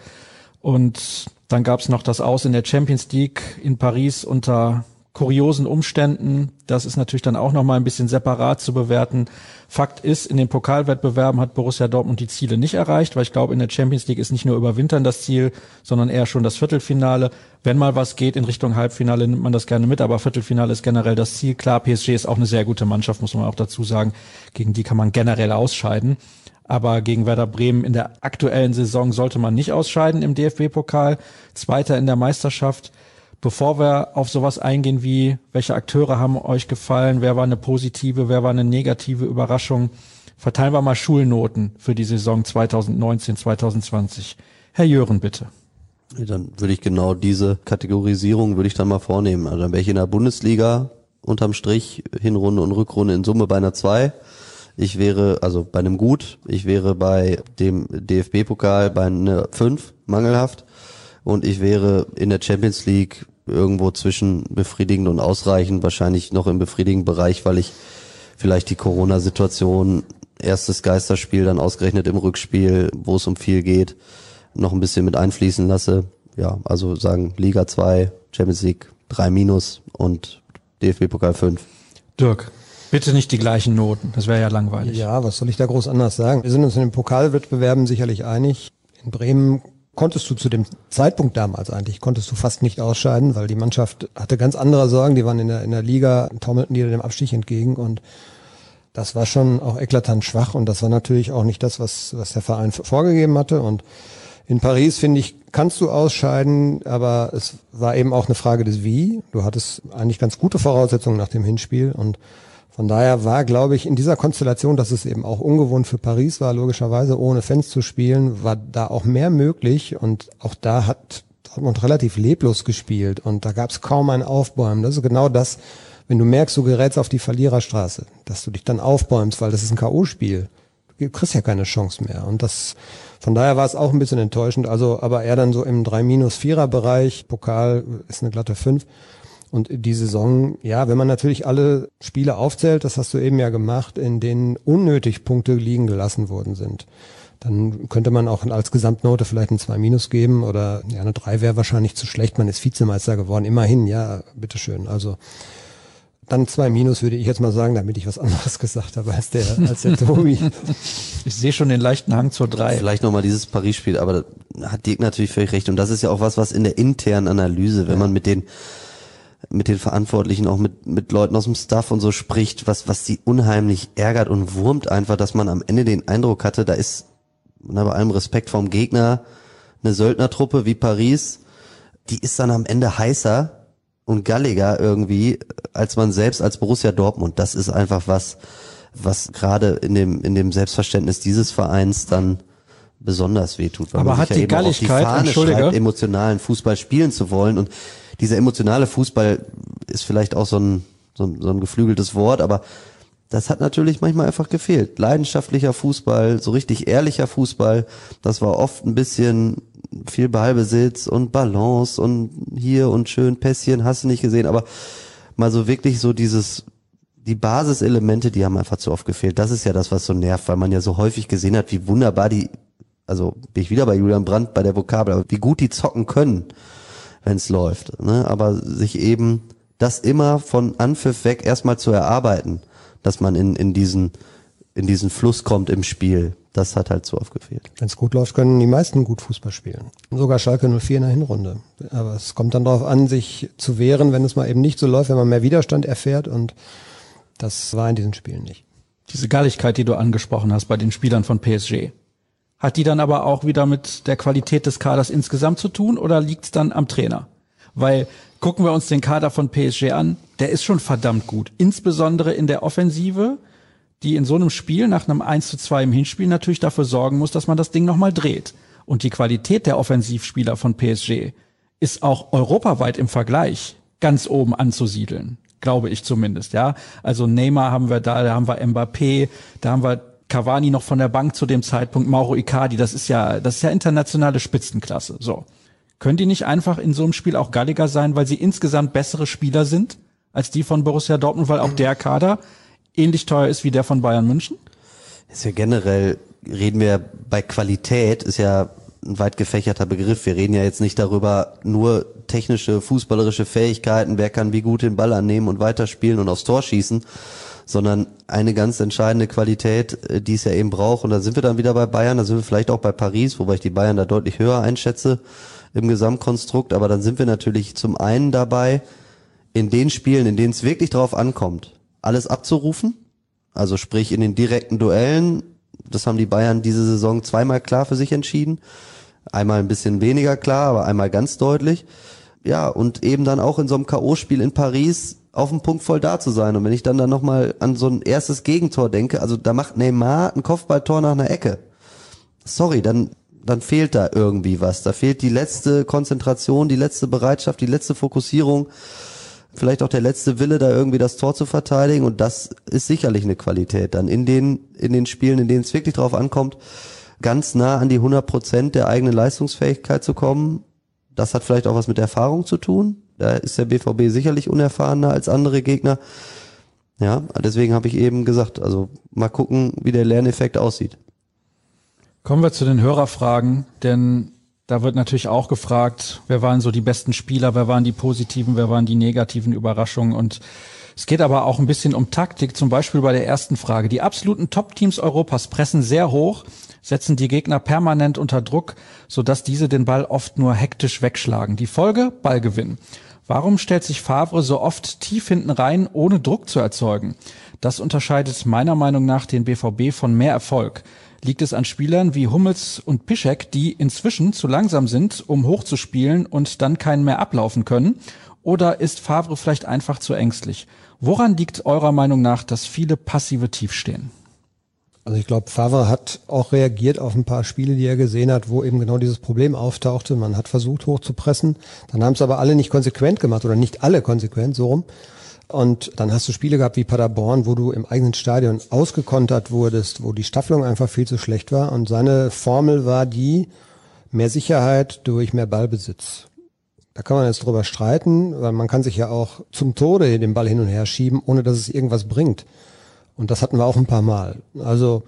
Und dann gab es noch das Aus in der Champions League in Paris unter kuriosen Umständen. Das ist natürlich dann auch noch mal ein bisschen separat zu bewerten. Fakt ist, in den Pokalwettbewerben hat Borussia Dortmund die Ziele nicht erreicht, weil ich glaube, in der Champions League ist nicht nur Überwintern das Ziel, sondern eher schon das Viertelfinale. Wenn mal was geht in Richtung Halbfinale, nimmt man das gerne mit, aber Viertelfinale ist generell das Ziel. Klar, PSG ist auch eine sehr gute Mannschaft, muss man auch dazu sagen. Gegen die kann man generell ausscheiden. Aber gegen Werder Bremen in der aktuellen Saison sollte man nicht ausscheiden im DFB-Pokal. Zweiter in der Meisterschaft. Bevor wir auf sowas eingehen wie, welche Akteure haben euch gefallen, wer war eine positive, wer war eine negative Überraschung, verteilen wir mal Schulnoten für die Saison 2019, 2020. Herr Jören, bitte. Dann würde ich genau diese Kategorisierung würde ich dann mal vornehmen. Also dann wäre ich in der Bundesliga unterm Strich Hinrunde und Rückrunde in Summe bei einer 2. ich wäre, also bei einem Gut, ich wäre bei dem DFB-Pokal bei einer 5, mangelhaft, und ich wäre in der Champions League irgendwo zwischen befriedigend und ausreichend, wahrscheinlich noch im befriedigenden Bereich, weil ich vielleicht die Corona-Situation, erstes Geisterspiel, dann ausgerechnet im Rückspiel, wo es um viel geht, noch ein bisschen mit einfließen lasse. Ja, also sagen Liga 2, Champions League 3- und DFB-Pokal 5. Dirk, bitte nicht die gleichen Noten, das wäre ja langweilig. Ja, was soll ich da groß anders sagen? Wir sind uns in den Pokalwettbewerben sicherlich einig. In Bremen konntest du zu dem Zeitpunkt damals eigentlich, konntest du fast nicht ausscheiden, weil die Mannschaft hatte ganz andere Sorgen, die waren in der Liga, taumelten die dem Abstieg entgegen, und das war schon auch eklatant schwach, und das war natürlich auch nicht das, was der Verein vorgegeben hatte. Und in Paris, finde ich, kannst du ausscheiden, aber es war eben auch eine Frage des Wie. Du hattest eigentlich ganz gute Voraussetzungen nach dem Hinspiel, und von daher war, glaube ich, in dieser Konstellation, dass es eben auch ungewohnt für Paris war, logischerweise ohne Fans zu spielen, war da auch mehr möglich, und auch da hat Dortmund relativ leblos gespielt, und da gab es kaum ein Aufbäumen. Das ist genau das, wenn du merkst, du gerätst auf die Verliererstraße, dass du dich dann aufbäumst, weil das ist ein K.O.-Spiel. Du kriegst ja keine Chance mehr, und von daher war es auch ein bisschen enttäuschend, also aber eher dann so im 3-4er-Bereich, Pokal ist eine glatte 5. Und die Saison, ja, wenn man natürlich alle Spiele aufzählt, das hast du eben ja gemacht, in denen unnötig Punkte liegen gelassen worden sind, dann könnte man auch als Gesamtnote vielleicht ein 2- geben, oder ja, eine 3 wäre wahrscheinlich zu schlecht, man ist Vizemeister geworden, immerhin, ja, bitteschön. Also dann 2- würde ich jetzt mal sagen, damit ich was anderes gesagt habe als der Tobi. Ich sehe schon den leichten Hang zur 3. Vielleicht nochmal dieses Paris-Spiel, aber da hat Dirk natürlich völlig recht, und das ist ja auch was in der internen Analyse, wenn man mit den Verantwortlichen, auch mit Leuten aus dem Staff und so spricht, was die unheimlich ärgert und wurmt einfach, dass man am Ende den Eindruck hatte, da ist, bei allem Respekt vorm Gegner, eine Söldnertruppe wie Paris, die ist dann am Ende heißer und galliger irgendwie, als man selbst als Borussia Dortmund. Das ist einfach was gerade in dem Selbstverständnis dieses Vereins dann besonders wehtut. Aber hat die Galligkeit, schreibt, emotionalen Fußball spielen zu wollen, und dieser emotionale Fußball ist vielleicht auch so ein geflügeltes Wort, aber das hat natürlich manchmal einfach gefehlt. Leidenschaftlicher Fußball, so richtig ehrlicher Fußball, das war oft ein bisschen viel Ballbesitz und Balance und hier und schön Pässchen, hast du nicht gesehen, aber mal so wirklich so die Basiselemente, die haben einfach zu oft gefehlt. Das ist ja das, was so nervt, weil man ja so häufig gesehen hat, wie wunderbar also bin ich wieder bei Julian Brandt bei der Vokabel, aber wie gut die zocken können, wenn es läuft, ne? Aber sich eben das immer von Anpfiff weg erstmal zu erarbeiten, dass man in diesen Fluss kommt im Spiel, das hat halt so oft gefehlt. Wenn es gut läuft, können die meisten gut Fußball spielen. Sogar Schalke 04 in der Hinrunde. Aber es kommt dann darauf an, sich zu wehren, wenn es mal eben nicht so läuft, wenn man mehr Widerstand erfährt, und das war in diesen Spielen nicht. Diese Galligkeit, die du angesprochen hast bei den Spielern von PSG, hat die dann aber auch wieder mit der Qualität des Kaders insgesamt zu tun, oder liegt es dann am Trainer? Weil gucken wir uns den Kader von PSG an, der ist schon verdammt gut. Insbesondere in der Offensive, die in so einem Spiel nach einem 1:2 im Hinspiel natürlich dafür sorgen muss, dass man das Ding nochmal dreht. Und die Qualität der Offensivspieler von PSG ist auch europaweit im Vergleich ganz oben anzusiedeln. Glaube ich zumindest, ja. Also Neymar haben wir da haben wir Mbappé, da haben wir Cavani noch von der Bank zu dem Zeitpunkt, Mauro Icardi, das ist ja internationale Spitzenklasse. So. Können die nicht einfach in so einem Spiel auch galliger sein, weil sie insgesamt bessere Spieler sind als die von Borussia Dortmund, weil auch der Kader ähnlich teuer ist wie der von Bayern München? Ist ja generell, reden wir bei Qualität, ist ja ein weit gefächerter Begriff. Wir reden ja jetzt nicht darüber, nur technische, fußballerische Fähigkeiten, wer kann wie gut den Ball annehmen und weiterspielen und aufs Tor schießen, sondern eine ganz entscheidende Qualität, die es ja eben braucht. Und da sind wir dann wieder bei Bayern, da sind wir vielleicht auch bei Paris, wobei ich die Bayern da deutlich höher einschätze im Gesamtkonstrukt. Aber dann sind wir natürlich zum einen dabei, in den Spielen, in denen es wirklich drauf ankommt, alles abzurufen. Also sprich in den direkten Duellen, das haben die Bayern diese Saison zweimal klar für sich entschieden. Einmal ein bisschen weniger klar, aber einmal ganz deutlich. Ja, und eben dann auch in so einem K.O.-Spiel in Paris auf dem Punkt voll da zu sein. Und wenn ich dann nochmal an so ein erstes Gegentor denke, also da macht Neymar ein Kopfballtor nach einer Ecke. Sorry, dann fehlt da irgendwie was. Da fehlt die letzte Konzentration, die letzte Bereitschaft, die letzte Fokussierung. vielleicht auch der letzte Wille, da irgendwie das Tor zu verteidigen, und das ist sicherlich eine Qualität dann in den Spielen, in denen es wirklich drauf ankommt, ganz nah an die 100% der eigenen Leistungsfähigkeit zu kommen. Das hat vielleicht auch was mit Erfahrung zu tun. Da ist der BVB sicherlich unerfahrener als andere Gegner. Ja, deswegen habe ich eben gesagt, also mal gucken, wie der Lerneffekt aussieht. Kommen wir zu den Hörerfragen, denn da wird natürlich auch gefragt, wer waren so die besten Spieler, wer waren die positiven, wer waren die negativen Überraschungen, und es geht aber auch ein bisschen um Taktik, zum Beispiel bei der ersten Frage. Die absoluten Top-Teams Europas pressen sehr hoch, setzen die Gegner permanent unter Druck, sodass diese den Ball oft nur hektisch wegschlagen. Die Folge? Ballgewinn. Warum stellt sich Favre so oft tief hinten rein, ohne Druck zu erzeugen? Das unterscheidet meiner Meinung nach den BVB von mehr Erfolg. Liegt es an Spielern wie Hummels und Piszczek, die inzwischen zu langsam sind, um hochzuspielen und dann keinen mehr ablaufen können? Oder ist Favre vielleicht einfach zu ängstlich? Woran liegt eurer Meinung nach, dass viele Passive tief stehen? Also ich glaube, Favre hat auch reagiert auf ein paar Spiele, die er gesehen hat, wo eben genau dieses Problem auftauchte. Man hat versucht, hochzupressen. Dann haben es aber alle nicht konsequent gemacht oder nicht alle konsequent, so rum. Und dann hast du Spiele gehabt wie Paderborn, wo du im eigenen Stadion ausgekontert wurdest, wo die Staffelung einfach viel zu schlecht war. Und seine Formel war die, mehr Sicherheit durch mehr Ballbesitz. Da kann man jetzt drüber streiten, weil man kann sich ja auch zum Tode den Ball hin und her schieben, ohne dass es irgendwas bringt. Und das hatten wir auch ein paar Mal. Also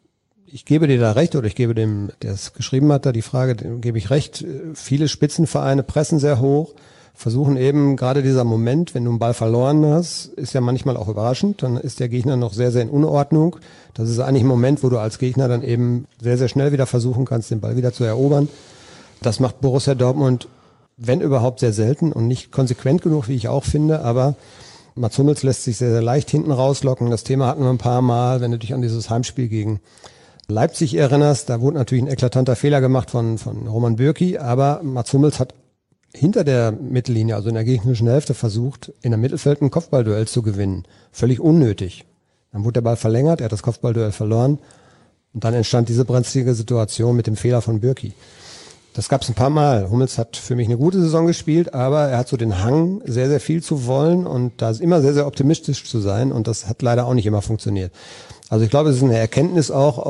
ich gebe dir da recht, oder ich gebe dem, der es geschrieben hat, da die Frage, dem gebe ich recht. Viele Spitzenvereine pressen sehr hoch, versuchen eben gerade dieser Moment, wenn du einen Ball verloren hast, ist ja manchmal auch überraschend, dann ist der Gegner noch sehr, sehr in Unordnung. Das ist eigentlich ein Moment, wo du als Gegner dann eben sehr, sehr schnell wieder versuchen kannst, den Ball wieder zu erobern. Das macht Borussia Dortmund, wenn überhaupt, sehr selten und nicht konsequent genug, wie ich auch finde, aber Mats Hummels lässt sich sehr, sehr leicht hinten rauslocken. Das Thema hatten wir ein paar Mal, wenn du dich an dieses Heimspiel gegen Leipzig erinnerst. Da wurde natürlich ein eklatanter Fehler gemacht von Roman Bürki, aber Mats Hummels hat hinter der Mittellinie, also in der gegnerischen Hälfte, versucht, in der Mittelfeld ein Kopfballduell zu gewinnen. Völlig unnötig. Dann wurde der Ball verlängert, er hat das Kopfballduell verloren und dann entstand diese brenzlige Situation mit dem Fehler von Bürki. Das gab es ein paar Mal. Hummels hat für mich eine gute Saison gespielt, aber er hat so den Hang, sehr, sehr viel zu wollen und da ist immer sehr, sehr optimistisch zu sein und das hat leider auch nicht immer funktioniert. Also ich glaube, es ist eine Erkenntnis auch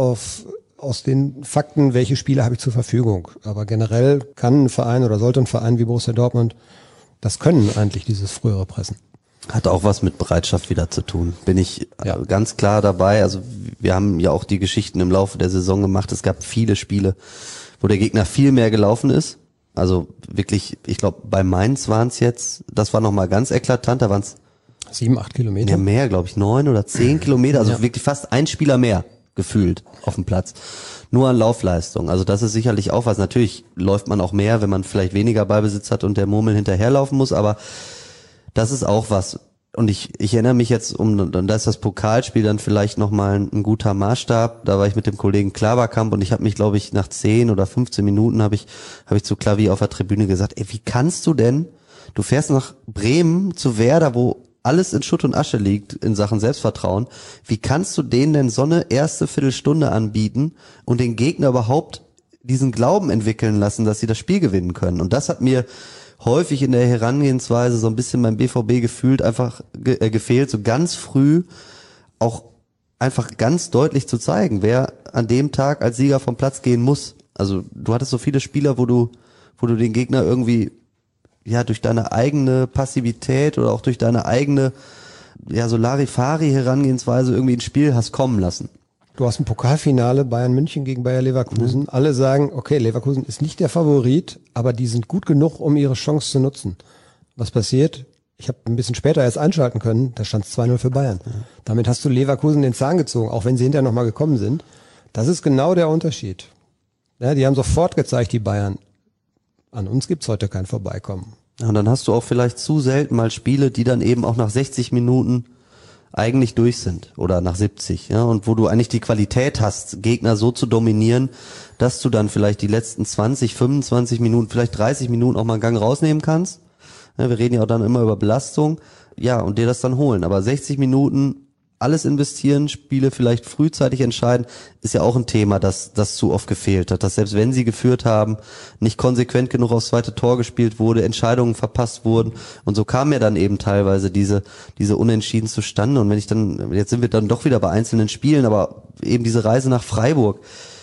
aus den Fakten, welche Spieler habe ich zur Verfügung. Aber generell kann ein Verein oder sollte ein Verein wie Borussia Dortmund das können eigentlich, dieses frühere Pressen. Hat auch was mit Bereitschaft wieder zu tun. Bin ich ganz klar dabei. Also wir haben ja auch die Geschichten im Laufe der Saison gemacht. Es gab viele Spiele, wo der Gegner viel mehr gelaufen ist. Also wirklich, ich glaube, bei Mainz waren es jetzt, das war nochmal ganz eklatant, da waren es 7-8 Kilometer. Ja, mehr, glaube ich, 9 oder 10 Kilometer, also wirklich fast ein Spieler mehr gefühlt auf dem Platz. Nur an Laufleistung. Also das ist sicherlich auch was. Natürlich läuft man auch mehr, wenn man vielleicht weniger Ballbesitz hat und der Murmel hinterherlaufen muss, aber das ist auch was. Und ich erinnere mich jetzt, da ist das Pokalspiel dann vielleicht nochmal ein guter Maßstab. Da war ich mit dem Kollegen Klaverkamp und ich habe mich, glaube ich, nach 10 oder 15 Minuten habe ich zu Klavi auf der Tribüne gesagt, ey, wie kannst du denn, du fährst nach Bremen zu Werder, wo alles in Schutt und Asche liegt in Sachen Selbstvertrauen, wie kannst du denen denn so eine erste Viertelstunde anbieten und den Gegner überhaupt diesen Glauben entwickeln lassen, dass sie das Spiel gewinnen können? Und das hat mir häufig in der Herangehensweise so ein bisschen beim BVB gefühlt einfach gefehlt, so ganz früh auch einfach ganz deutlich zu zeigen, wer an dem Tag als Sieger vom Platz gehen muss. Also du hattest so viele Spieler, wo du den Gegner irgendwie ja durch deine eigene Passivität oder auch durch deine eigene ja so Larifari-Herangehensweise irgendwie ins Spiel hast kommen lassen. Du hast ein Pokalfinale Bayern München gegen Bayer Leverkusen. Mhm. Alle sagen, okay, Leverkusen ist nicht der Favorit, aber die sind gut genug, um ihre Chance zu nutzen. Was passiert? Ich habe ein bisschen später erst einschalten können, da stand es 2-0 für Bayern. Mhm. Damit hast du Leverkusen den Zahn gezogen, auch wenn sie hinterher nochmal gekommen sind. Das ist genau der Unterschied. Ja, die haben sofort gezeigt, die Bayern, an uns gibt's heute kein Vorbeikommen. Und dann hast du auch vielleicht zu selten mal Spiele, die dann eben auch nach 60 Minuten eigentlich durch sind oder nach 70, ja, und wo du eigentlich die Qualität hast, Gegner so zu dominieren, dass du dann vielleicht die letzten 20, 25 Minuten, vielleicht 30 Minuten auch mal einen Gang rausnehmen kannst. Ja, wir reden ja auch dann immer über Belastung, ja, und dir das dann holen. Aber 60 Minuten alles investieren, Spiele vielleicht frühzeitig entscheiden, ist ja auch ein Thema, das zu oft gefehlt hat, dass selbst wenn sie geführt haben, nicht konsequent genug aufs zweite Tor gespielt wurde, Entscheidungen verpasst wurden und so kamen ja dann eben teilweise diese Unentschieden zustande und jetzt sind wir dann doch wieder bei einzelnen Spielen, aber eben diese Reise nach Freiburg,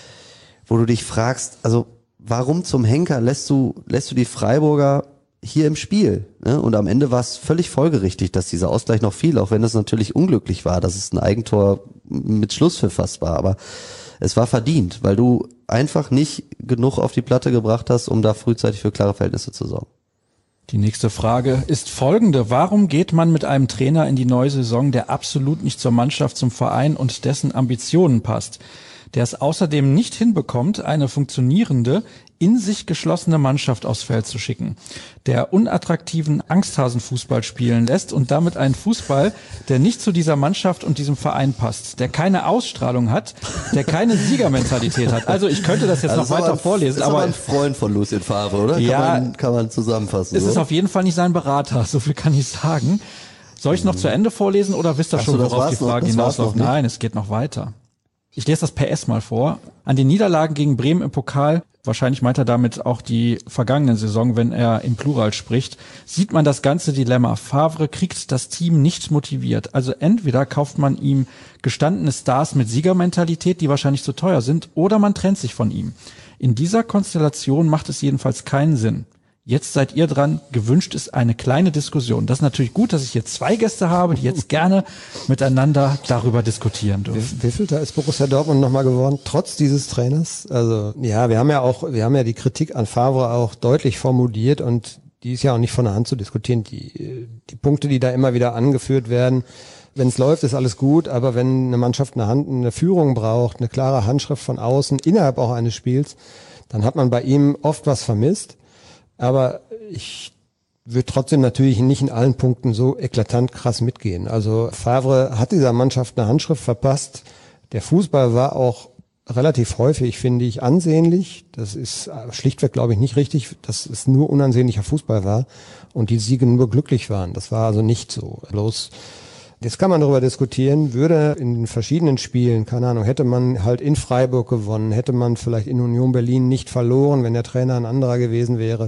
wo du dich fragst, also warum zum Henker lässt du die Freiburger hier im Spiel, ne? Und am Ende war es völlig folgerichtig, dass dieser Ausgleich noch fiel, auch wenn es natürlich unglücklich war, dass es ein Eigentor mit Schlusspfiff fast war, aber es war verdient, weil du einfach nicht genug auf die Platte gebracht hast, um da frühzeitig für klare Verhältnisse zu sorgen. Die nächste Frage ist folgende. Warum geht man mit einem Trainer in die neue Saison, der absolut nicht zur Mannschaft, zum Verein und dessen Ambitionen passt? Der es außerdem nicht hinbekommt, eine funktionierende, in sich geschlossene Mannschaft aufs Feld zu schicken, der unattraktiven Angsthasenfußball spielen lässt und damit einen Fußball, der nicht zu dieser Mannschaft und diesem Verein passt, der keine Ausstrahlung hat, der keine Siegermentalität hat. Also ich könnte das jetzt noch weiter vorlesen. Ist aber ein Freund von Lucien Favre, oder? Ja, kann man zusammenfassen. Es ist auf jeden Fall nicht sein Berater, so viel kann ich sagen. Soll ich noch zu Ende vorlesen oder wisst ihr schon, worauf die Frage hinausläuft? Nein, es geht noch weiter. Ich lese das PS mal vor. An den Niederlagen gegen Bremen im Pokal, wahrscheinlich meint er damit auch die vergangene Saison, wenn er im Plural spricht, sieht man das ganze Dilemma. Favre kriegt das Team nicht motiviert. Also entweder kauft man ihm gestandene Stars mit Siegermentalität, die wahrscheinlich zu teuer sind, oder man trennt sich von ihm. In dieser Konstellation macht es jedenfalls keinen Sinn. Jetzt seid ihr dran. Gewünscht ist eine kleine Diskussion. Das ist natürlich gut, dass ich hier 2 Gäste habe, die jetzt gerne miteinander darüber diskutieren dürfen. Wievielter ist Borussia Dortmund nochmal geworden, trotz dieses Trainers? Also, ja, wir haben ja die Kritik an Favre auch deutlich formuliert und die ist ja auch nicht von der Hand zu diskutieren. Die Punkte, die da immer wieder angeführt werden, wenn es läuft, ist alles gut, aber wenn eine Mannschaft eine Führung braucht, eine klare Handschrift von außen, innerhalb auch eines Spiels, dann hat man bei ihm oft was vermisst. Aber ich würde trotzdem natürlich nicht in allen Punkten so eklatant krass mitgehen. Also Favre hat dieser Mannschaft eine Handschrift verpasst. Der Fußball war auch relativ häufig, finde ich, ansehnlich. Das ist schlichtweg, glaube ich, nicht richtig, dass es nur unansehnlicher Fußball war und die Siege nur glücklich waren. Das war also nicht so. Bloß, jetzt kann man darüber diskutieren, würde in den verschiedenen Spielen, keine Ahnung, hätte man halt in Freiburg gewonnen, hätte man vielleicht in Union Berlin nicht verloren, wenn der Trainer ein anderer gewesen wäre.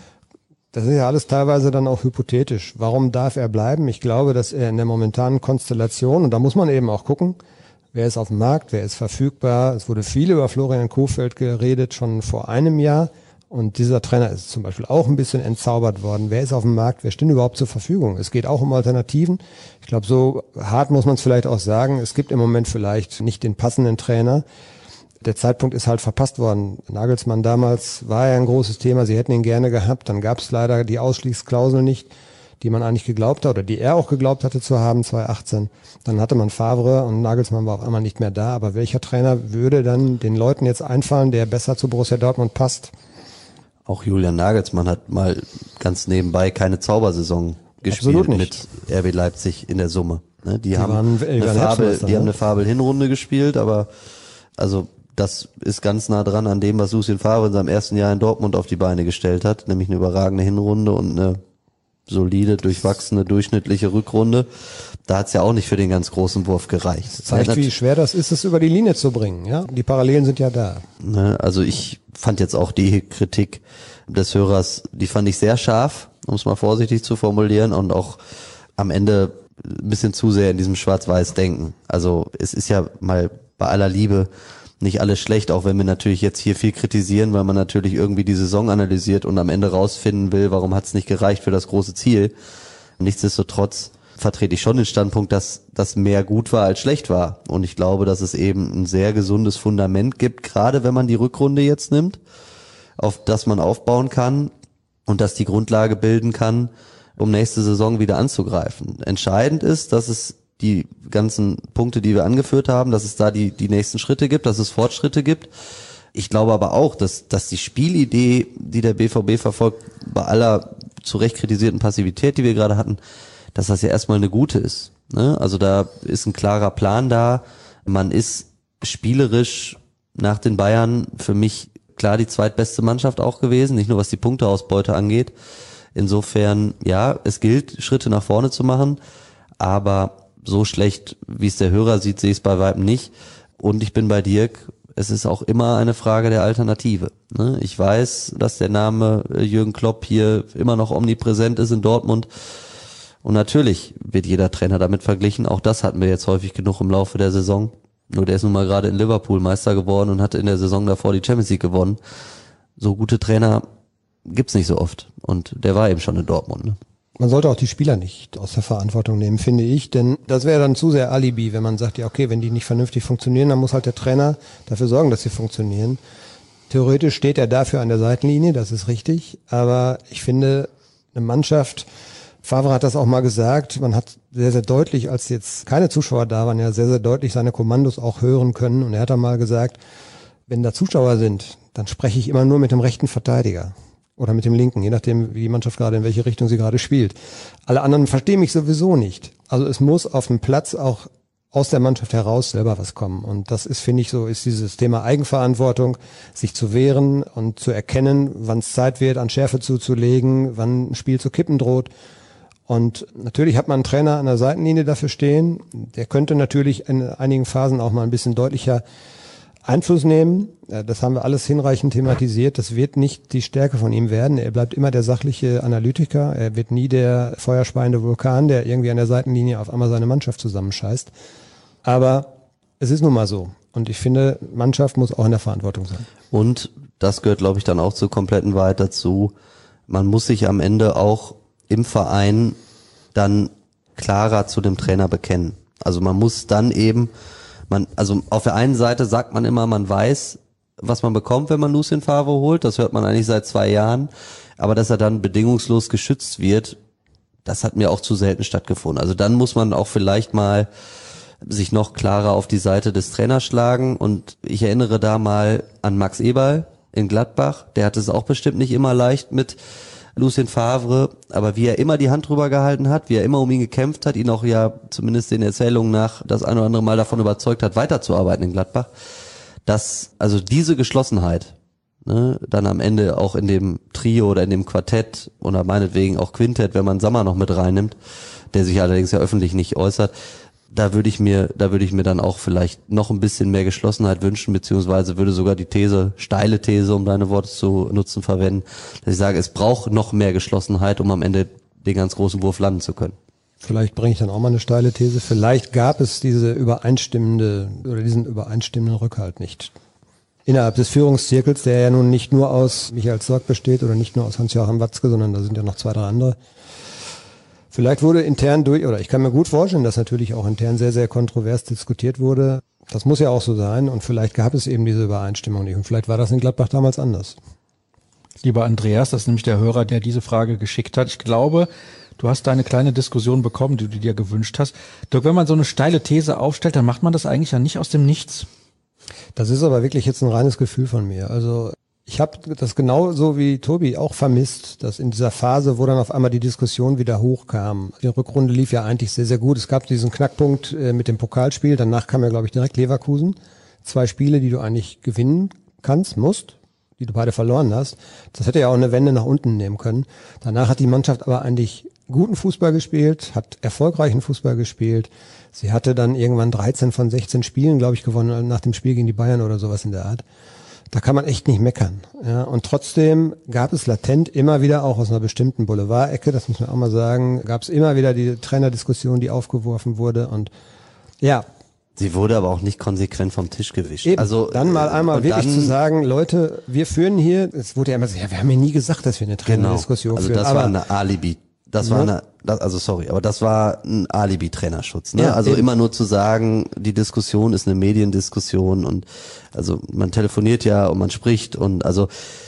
Das ist ja alles teilweise dann auch hypothetisch. Warum darf er bleiben? Ich glaube, dass er in der momentanen Konstellation, und da muss man eben auch gucken, wer ist auf dem Markt, wer ist verfügbar. Es wurde viel über Florian Kohfeldt geredet, schon vor einem Jahr. Und dieser Trainer ist zum Beispiel auch ein bisschen entzaubert worden. Wer ist auf dem Markt? Wer steht überhaupt zur Verfügung? Es geht auch um Alternativen. Ich glaube, so hart muss man es vielleicht auch sagen. Es gibt im Moment vielleicht nicht den passenden Trainer. Der Zeitpunkt ist halt verpasst worden. Nagelsmann damals war ja ein großes Thema. Sie hätten ihn gerne gehabt. Dann gab es leider die Ausstiegsklausel nicht, die man eigentlich geglaubt hat oder die er auch geglaubt hatte zu haben, 2018. Dann hatte man Favre und Nagelsmann war auf einmal nicht mehr da. Aber welcher Trainer würde dann den Leuten jetzt einfallen, der besser zu Borussia Dortmund passt? Auch Julian Nagelsmann hat mal ganz nebenbei keine Zaubersaison gespielt mit RB Leipzig in der Summe. Ne? Die haben eine Fabel-Hinrunde gespielt, aber also das ist ganz nah dran an dem, was Lucien Favre in seinem ersten Jahr in Dortmund auf die Beine gestellt hat, nämlich eine überragende Hinrunde und eine solide, durchwachsene, durchschnittliche Rückrunde. Da hat's ja auch nicht für den ganz großen Wurf gereicht. Das zeigt, wie schwer das ist, es über die Linie zu bringen. Ja, die Parallelen sind ja da. Also ich fand jetzt auch die Kritik des Hörers, die fand ich sehr scharf, um es mal vorsichtig zu formulieren, und auch am Ende ein bisschen zu sehr in diesem Schwarz-Weiß-Denken. Also es ist ja mal bei aller Liebe nicht alles schlecht, auch wenn wir natürlich jetzt hier viel kritisieren, weil man natürlich irgendwie die Saison analysiert und am Ende rausfinden will, warum hat es nicht gereicht für das große Ziel. Nichtsdestotrotz vertrete ich schon den Standpunkt, dass das mehr gut war als schlecht war. Und ich glaube, dass es eben ein sehr gesundes Fundament gibt, gerade wenn man die Rückrunde jetzt nimmt, auf das man aufbauen kann und das die Grundlage bilden kann, um nächste Saison wieder anzugreifen. Entscheidend ist, dass es die ganzen Punkte, die wir angeführt haben, dass es da die nächsten Schritte gibt, dass es Fortschritte gibt. Ich glaube aber auch, dass die Spielidee, die der BVB verfolgt, bei aller zu Recht kritisierten Passivität, die wir gerade hatten, dass das ja erstmal eine gute ist. Ne? Also da ist ein klarer Plan da. Man ist spielerisch nach den Bayern für mich klar die zweitbeste Mannschaft auch gewesen, nicht nur was die Punkteausbeute angeht. Insofern, ja, es gilt, Schritte nach vorne zu machen, aber so schlecht, wie es der Hörer sieht, sehe ich es bei weitem nicht. Und ich bin bei Dirk, es ist auch immer eine Frage der Alternative. Ne? Ich weiß, dass der Name Jürgen Klopp hier immer noch omnipräsent ist in Dortmund. Und natürlich wird jeder Trainer damit verglichen. Auch das hatten wir jetzt häufig genug im Laufe der Saison. Nur der ist nun mal gerade in Liverpool Meister geworden und hatte in der Saison davor die Champions League gewonnen. So gute Trainer gibt's nicht so oft. Und der war eben schon in Dortmund. Ne? Man sollte auch die Spieler nicht aus der Verantwortung nehmen, finde ich, denn das wäre dann zu sehr Alibi, wenn man sagt, ja okay, wenn die nicht vernünftig funktionieren, dann muss halt der Trainer dafür sorgen, dass sie funktionieren. Theoretisch steht er dafür an der Seitenlinie, das ist richtig, aber ich finde, eine Mannschaft, Favre hat das auch mal gesagt, man hat sehr, sehr deutlich, als jetzt keine Zuschauer da waren, ja sehr, sehr deutlich seine Kommandos auch hören können und er hat dann mal gesagt, wenn da Zuschauer sind, dann spreche ich immer nur mit dem rechten Verteidiger. Oder mit dem Linken, je nachdem, wie die Mannschaft gerade, in welche Richtung sie gerade spielt. Alle anderen verstehen mich sowieso nicht. Also es muss auf dem Platz auch aus der Mannschaft heraus selber was kommen. Und das ist, finde ich, so ist dieses Thema Eigenverantwortung, sich zu wehren und zu erkennen, wann es Zeit wird, an Schärfe zuzulegen, wann ein Spiel zu kippen droht. Und natürlich hat man einen Trainer an der Seitenlinie dafür stehen. Der könnte natürlich in einigen Phasen auch mal ein bisschen deutlicher Einfluss nehmen. Das haben wir alles hinreichend thematisiert. Das wird nicht die Stärke von ihm werden. Er bleibt immer der sachliche Analytiker. Er wird nie der feuerspeiende Vulkan, der irgendwie an der Seitenlinie auf einmal seine Mannschaft zusammenscheißt. Aber es ist nun mal so. Und ich finde, Mannschaft muss auch in der Verantwortung sein. Und das gehört, glaube ich, dann auch zur kompletten Wahrheit dazu. Man muss sich am Ende auch im Verein dann klarer zu dem Trainer bekennen. Also man muss dann eben also auf der einen Seite sagt man immer, man weiß, was man bekommt, wenn man Lucien Favre holt. Das hört man eigentlich seit 2 Jahren. Aber dass er dann bedingungslos geschützt wird, das hat mir auch zu selten stattgefunden. Also dann muss man auch vielleicht mal sich noch klarer auf die Seite des Trainers schlagen. Und ich erinnere da mal an Max Eberl in Gladbach. Der hatte es auch bestimmt nicht immer leicht mit Lucien Favre, aber wie er immer die Hand drüber gehalten hat, wie er immer um ihn gekämpft hat, ihn auch ja zumindest den Erzählungen nach das ein oder andere Mal davon überzeugt hat, weiterzuarbeiten in Gladbach, dass also diese Geschlossenheit, ne, dann am Ende auch in dem Trio oder in dem Quartett oder meinetwegen auch Quintett, wenn man Sammer noch mit reinnimmt, der sich allerdings ja öffentlich nicht äußert, da würde ich mir dann auch vielleicht noch ein bisschen mehr Geschlossenheit wünschen, beziehungsweise würde sogar die steile These, um deine Worte zu nutzen, verwenden, dass ich sage, es braucht noch mehr Geschlossenheit, um am Ende den ganz großen Wurf landen zu können. Vielleicht bringe ich dann auch mal eine steile These. Vielleicht gab es diesen übereinstimmenden Rückhalt nicht. Innerhalb des Führungszirkels, der ja nun nicht nur aus Michael Zorc besteht oder nicht nur aus Hans-Joachim Watzke, sondern da sind ja noch 2, 3 andere. Vielleicht wurde intern ich kann mir gut vorstellen, dass natürlich auch intern sehr, sehr kontrovers diskutiert wurde. Das muss ja auch so sein und vielleicht gab es eben diese Übereinstimmung nicht und vielleicht war das in Gladbach damals anders. Lieber Andreas, das ist nämlich der Hörer, der diese Frage geschickt hat. Ich glaube, du hast da eine kleine Diskussion bekommen, die du dir gewünscht hast. Dirk, wenn man so eine steile These aufstellt, dann macht man das eigentlich ja nicht aus dem Nichts. Das ist aber wirklich jetzt ein reines Gefühl von mir. Also ich habe das genauso wie Tobi auch vermisst, dass in dieser Phase, wo dann auf einmal die Diskussion wieder hochkam. Die Rückrunde lief ja eigentlich sehr, sehr gut. Es gab diesen Knackpunkt mit dem Pokalspiel. Danach kam ja, glaube ich, direkt Leverkusen. 2 Spiele, die du eigentlich gewinnen musst, die du beide verloren hast. Das hätte ja auch eine Wende nach unten nehmen können. Danach hat die Mannschaft aber eigentlich guten Fußball gespielt, hat erfolgreichen Fußball gespielt. Sie hatte dann irgendwann 13 von 16 Spielen, glaube ich, gewonnen nach dem Spiel gegen die Bayern oder sowas in der Art. Da kann man echt nicht meckern. Ja, und trotzdem gab es latent immer wieder auch aus einer bestimmten Boulevardecke, das muss man auch mal sagen, gab es immer wieder die Trainerdiskussion, die aufgeworfen wurde und ja. Sie wurde aber auch nicht konsequent vom Tisch gewischt. Eben, also dann mal einmal wirklich zu sagen, Leute, wir führen hier, es wurde ja immer so, ja, wir haben ja nie gesagt, dass wir eine Trainerdiskussion führen. Also das war eine Alibi. Das war aber das war ein Alibi-Trainerschutz, ne? Ja, also eben. Immer nur zu sagen, die Diskussion ist eine Mediendiskussion und also man telefoniert ja und man spricht und also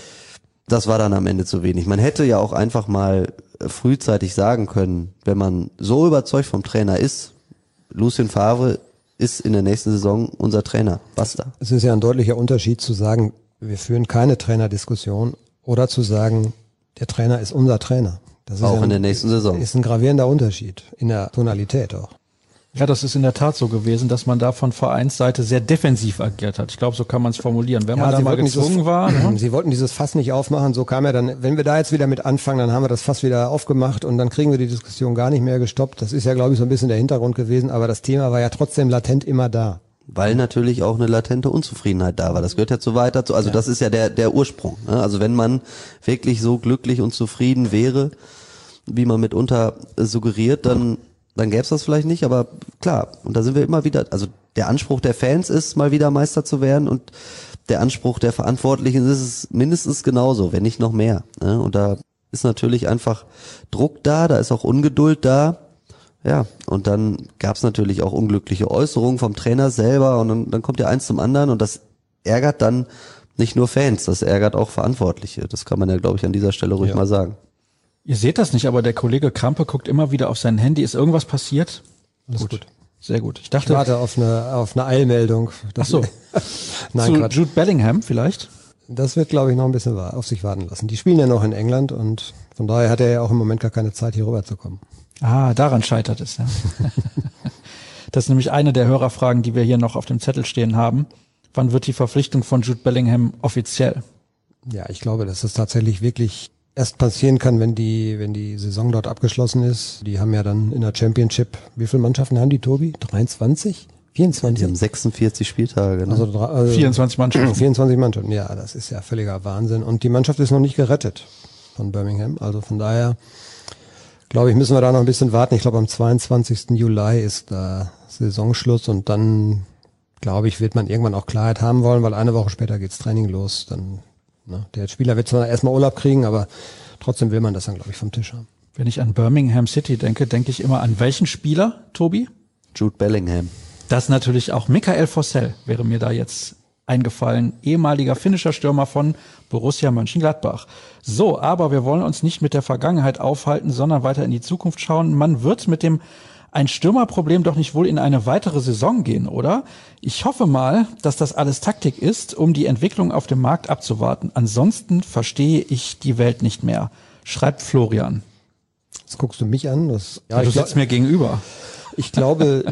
das war dann am Ende zu wenig. Man hätte ja auch einfach mal frühzeitig sagen können, wenn man so überzeugt vom Trainer ist, Lucien Favre ist in der nächsten Saison unser Trainer. Basta. Es ist ja ein deutlicher Unterschied zu sagen, wir führen keine Trainerdiskussion oder zu sagen, der Trainer ist unser Trainer. Das ist auch in der nächsten Saison. Ist ein gravierender Unterschied in der Tonalität auch. Ja, das ist in der Tat so gewesen, dass man da von Vereinsseite sehr defensiv agiert hat. Ich glaube, so kann man es formulieren. Wenn man da mal gezwungen war. Ne? Sie wollten dieses Fass nicht aufmachen, so kam ja dann, wenn wir da jetzt wieder mit anfangen, dann haben wir das Fass wieder aufgemacht und dann kriegen wir die Diskussion gar nicht mehr gestoppt. Das ist ja, glaube ich, so ein bisschen der Hintergrund gewesen, aber das Thema war ja trotzdem latent immer da. Weil natürlich auch eine latente Unzufriedenheit da war. Das gehört ja zu weit dazu. Also das ist ja der Ursprung. Ne? Also wenn man wirklich so glücklich und zufrieden wäre, wie man mitunter suggeriert, dann gäbe es das vielleicht nicht, aber klar, und da sind wir immer wieder, also der Anspruch der Fans ist, mal wieder Meister zu werden und der Anspruch der Verantwortlichen ist es mindestens genauso, wenn nicht noch mehr. Ne? Und da ist natürlich einfach Druck da ist auch Ungeduld da. Ja, und dann gab es natürlich auch unglückliche Äußerungen vom Trainer selber und dann kommt ja eins zum anderen und das ärgert dann nicht nur Fans, das ärgert auch Verantwortliche. Das kann man ja, glaube ich, an dieser Stelle ruhig mal sagen. Ihr seht das nicht, aber der Kollege Krampe guckt immer wieder auf sein Handy. Ist irgendwas passiert? Alles gut. Sehr gut. Ich warte auf eine Eilmeldung. Ach so. Nein, Zu Jude Bellingham vielleicht? Das wird, glaube ich, noch ein bisschen auf sich warten lassen. Die spielen ja noch in England und von daher hat er ja auch im Moment gar keine Zeit, hier rüber zu kommen. Ah, daran scheitert es. Ja. Das ist nämlich eine der Hörerfragen, die wir hier noch auf dem Zettel stehen haben. Wann wird die Verpflichtung von Jude Bellingham offiziell? Ja, ich glaube, dass das tatsächlich wirklich erst passieren kann, wenn die Saison dort abgeschlossen ist. Die haben ja dann in der Championship, wie viele Mannschaften haben die, Tobi? 23? 24? Die haben 46 Spieltage. Ne? Also 24 Mannschaften. 24 Mannschaften, ja, das ist ja völliger Wahnsinn. Und die Mannschaft ist noch nicht gerettet von Birmingham. Also von daher, glaube ich, müssen wir da noch ein bisschen warten. Ich glaube, am 22. Juli ist da Saisonschluss und dann, glaube ich, wird man irgendwann auch Klarheit haben wollen, weil eine Woche später geht's Training los. Dann der Spieler wird zwar erstmal Urlaub kriegen, aber trotzdem will man das dann, glaube ich, vom Tisch haben. Wenn ich an Birmingham City denke, denke ich immer an welchen Spieler, Tobi? Jude Bellingham. Das natürlich auch Michael Vossell wäre mir da jetzt eingefallen. Ehemaliger finnischer Stürmer von Borussia Mönchengladbach. So, aber wir wollen uns nicht mit der Vergangenheit aufhalten, sondern weiter in die Zukunft schauen. Man wird mit dem ein Stürmerproblem doch nicht wohl in eine weitere Saison gehen, oder? Ich hoffe mal, dass das alles Taktik ist, um die Entwicklung auf dem Markt abzuwarten. Ansonsten verstehe ich die Welt nicht mehr, schreibt Florian. Jetzt guckst du mich an. Du sitzt mir gegenüber. Ich glaube,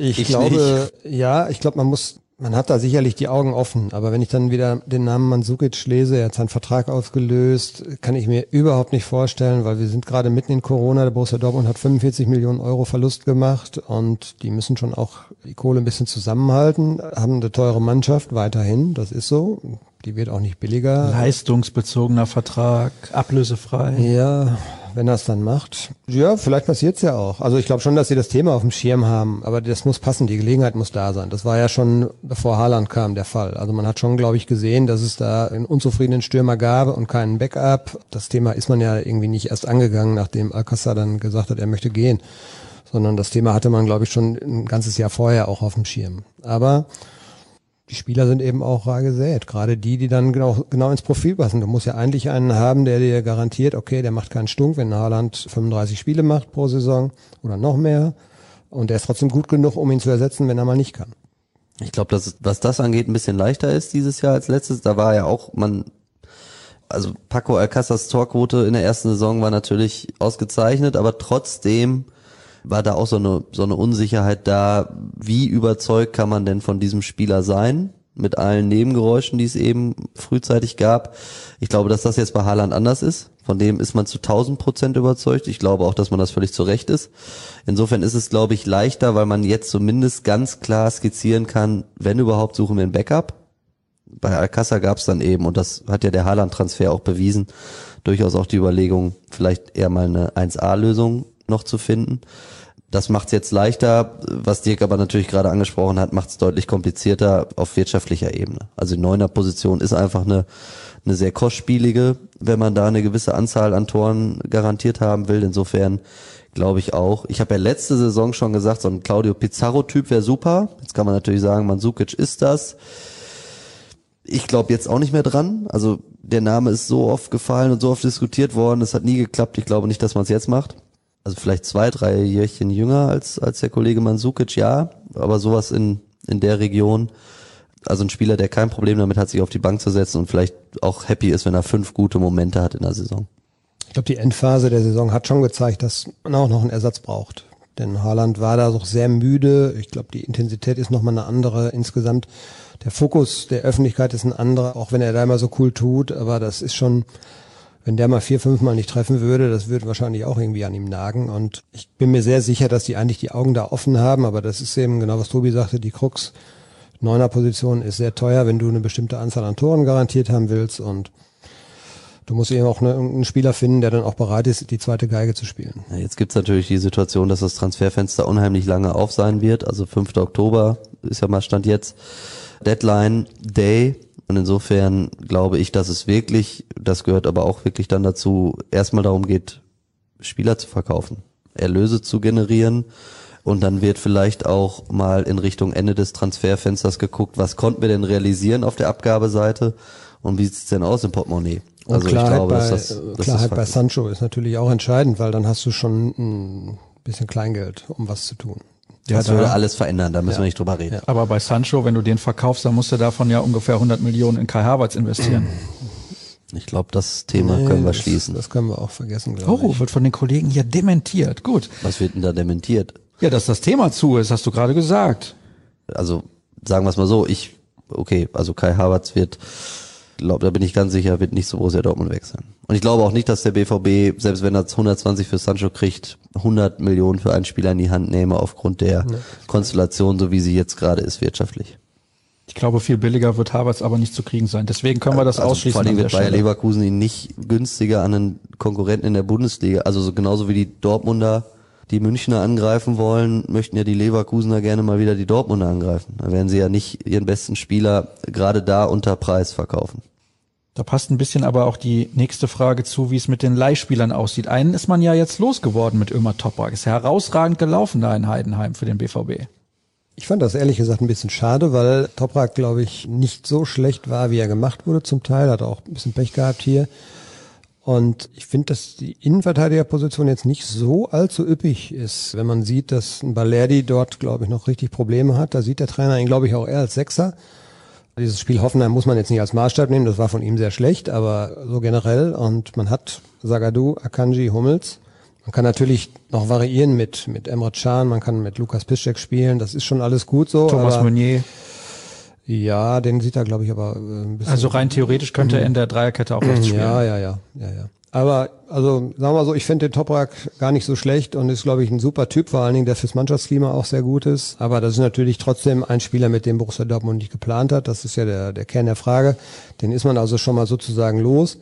man hat da sicherlich die Augen offen, aber wenn ich dann wieder den Namen Mandzukic lese, er hat seinen Vertrag ausgelöst, kann ich mir überhaupt nicht vorstellen, weil wir sind gerade mitten in Corona, der Borussia Dortmund hat 45 Millionen Euro Verlust gemacht und die müssen schon auch die Kohle ein bisschen zusammenhalten, haben eine teure Mannschaft weiterhin, das ist so, die wird auch nicht billiger. Leistungsbezogener Vertrag, ablösefrei. Ja, wenn er es dann macht. Ja, vielleicht passiert's ja auch. Also ich glaube schon, dass sie das Thema auf dem Schirm haben, aber das muss passen, die Gelegenheit muss da sein. Das war ja schon, bevor Haaland kam, der Fall. Also man hat schon, glaube ich, gesehen, dass es da einen unzufriedenen Stürmer gab und keinen Backup. Das Thema ist man ja irgendwie nicht erst angegangen, nachdem Alcázar dann gesagt hat, er möchte gehen. Sondern das Thema hatte man, glaube ich, schon ein ganzes Jahr vorher auch auf dem Schirm. Aber die Spieler sind eben auch rar gesät. Gerade die dann genau ins Profil passen. Du musst ja eigentlich einen haben, der dir garantiert, okay, der macht keinen Stunk, wenn Haaland 35 Spiele macht pro Saison oder noch mehr. Und der ist trotzdem gut genug, um ihn zu ersetzen, wenn er mal nicht kann. Ich glaube, dass was das angeht, ein bisschen leichter ist dieses Jahr als letztes. Da war ja auch also Paco Alcázars Torquote in der ersten Saison war natürlich ausgezeichnet, aber trotzdem war da auch so eine Unsicherheit da, wie überzeugt kann man denn von diesem Spieler sein, mit allen Nebengeräuschen, die es eben frühzeitig gab. Ich glaube, dass das jetzt bei Haaland anders ist. Von dem ist man zu 1000% überzeugt. Ich glaube auch, dass man das völlig zu Recht ist. Insofern ist es, glaube ich, leichter, weil man jetzt zumindest ganz klar skizzieren kann, wenn überhaupt, suchen wir ein Backup. Bei Alcázar gab es dann eben, und das hat ja der Haaland-Transfer auch bewiesen, durchaus auch die Überlegung, vielleicht eher mal eine 1A-Lösung noch zu finden. Das macht es jetzt leichter, was Dirk aber natürlich gerade angesprochen hat, macht es deutlich komplizierter auf wirtschaftlicher Ebene. Also die Neuner-Position ist einfach eine sehr kostspielige, wenn man da eine gewisse Anzahl an Toren garantiert haben will. Insofern glaube ich auch. Ich habe ja letzte Saison schon gesagt, so ein Claudio Pizarro-Typ wäre super. Jetzt kann man natürlich sagen, Mandzukic ist das. Ich glaube jetzt auch nicht mehr dran. Also der Name ist so oft gefallen und so oft diskutiert worden, es hat nie geklappt. Ich glaube nicht, dass man es jetzt macht. Also vielleicht 2-3 Jährchen jünger als der Kollege Mandzukic, ja, aber sowas in der Region, also ein Spieler, der kein Problem damit hat, sich auf die Bank zu setzen und vielleicht auch happy ist, wenn er 5 gute Momente hat in der Saison. Ich glaube, die Endphase der Saison hat schon gezeigt, dass man auch noch einen Ersatz braucht. Denn Haaland war da doch sehr müde. Ich glaube, die Intensität ist nochmal eine andere. Insgesamt der Fokus der Öffentlichkeit ist ein anderer, auch wenn er da immer so cool tut. Aber das ist schon, wenn der mal 4-5 Mal nicht treffen würde, das würde wahrscheinlich auch irgendwie an ihm nagen. Und ich bin mir sehr sicher, dass die eigentlich die Augen da offen haben. Aber das ist eben genau, was Tobi sagte, die Krux. 9er-Position ist sehr teuer, wenn du eine bestimmte Anzahl an Toren garantiert haben willst, und du musst eben auch einen Spieler finden, der dann auch bereit ist, die zweite Geige zu spielen. Ja, jetzt gibt's natürlich die Situation, dass das Transferfenster unheimlich lange auf sein wird, also 5. Oktober ist ja mal Stand jetzt, Deadline Day, und insofern glaube ich, dass es wirklich, das gehört aber auch wirklich dann dazu, erstmal darum geht, Spieler zu verkaufen, Erlöse zu generieren. Und dann wird vielleicht auch mal in Richtung Ende des Transferfensters geguckt, was konnten wir denn realisieren auf der Abgabeseite und wie sieht's denn aus im Portemonnaie? Und Also Klarheit, ich glaube, Klarheit bei Sancho ist natürlich auch entscheidend, weil dann hast du schon ein bisschen Kleingeld, um was zu tun. Das würde alles verändern, da müssen wir nicht drüber reden. Ja. Aber bei Sancho, wenn du den verkaufst, dann musst du davon ja ungefähr 100 Millionen in Kai Havertz investieren. Ich glaube, das Thema können wir schließen. Das können wir auch vergessen, glaube ich. Oh, wird von den Kollegen hier dementiert. Gut. Was wird denn da dementiert? Ja, dass das Thema zu ist, hast du gerade gesagt. Also sagen wir es mal so, also Kai Havertz da bin ich ganz sicher, wird nicht so Borussia Dortmund wechseln. Und ich glaube auch nicht, dass der BVB, selbst wenn er 120 für Sancho kriegt, 100 Millionen für einen Spieler in die Hand nehme, aufgrund der Konstellation, so wie sie jetzt gerade ist, wirtschaftlich. Ich glaube, viel billiger wird Havertz aber nicht zu kriegen sein. Deswegen können wir das ausschließen. Vor allem wird Bayer Leverkusen ihn nicht günstiger an einen Konkurrenten in der Bundesliga, also so genauso wie die Dortmunder die Münchner angreifen wollen, möchten ja die Leverkusener gerne mal wieder die Dortmunder angreifen. Da werden sie ja nicht ihren besten Spieler gerade da unter Preis verkaufen. Da passt ein bisschen aber auch die nächste Frage zu, wie es mit den Leihspielern aussieht. Einen ist man ja jetzt losgeworden mit Ömer Toprak. Ist herausragend gelaufen da in Heidenheim für den BVB. Ich fand das ehrlich gesagt ein bisschen schade, weil Toprak, glaube ich, nicht so schlecht war, wie er gemacht wurde zum Teil. Hat auch ein bisschen Pech gehabt hier. Und ich finde, dass die Innenverteidigerposition jetzt nicht so allzu üppig ist. Wenn man sieht, dass ein Balerdi dort, glaube ich, noch richtig Probleme hat, da sieht der Trainer ihn, glaube ich, auch eher als Sechser. Dieses Spiel Hoffenheim muss man jetzt nicht als Maßstab nehmen, das war von ihm sehr schlecht, aber so generell. Und man hat Zagadou, Akanji, Hummels. Man kann natürlich noch variieren mit Emre Can, man kann mit Lukas Piszczek spielen, das ist schon alles gut so. Thomas Meunier. Ja, den sieht er, glaube ich, aber ein bisschen. Also rein theoretisch könnte er in der Dreierkette auch rechts spielen. Ja. Aber, also, sagen wir mal so, ich finde den Toprak gar nicht so schlecht und ist, glaube ich, ein super Typ, vor allen Dingen, der fürs Mannschaftsklima auch sehr gut ist. Aber das ist natürlich trotzdem ein Spieler, mit dem Borussia Dortmund nicht geplant hat. Das ist ja der Kern der Frage. Den ist man also schon mal sozusagen los.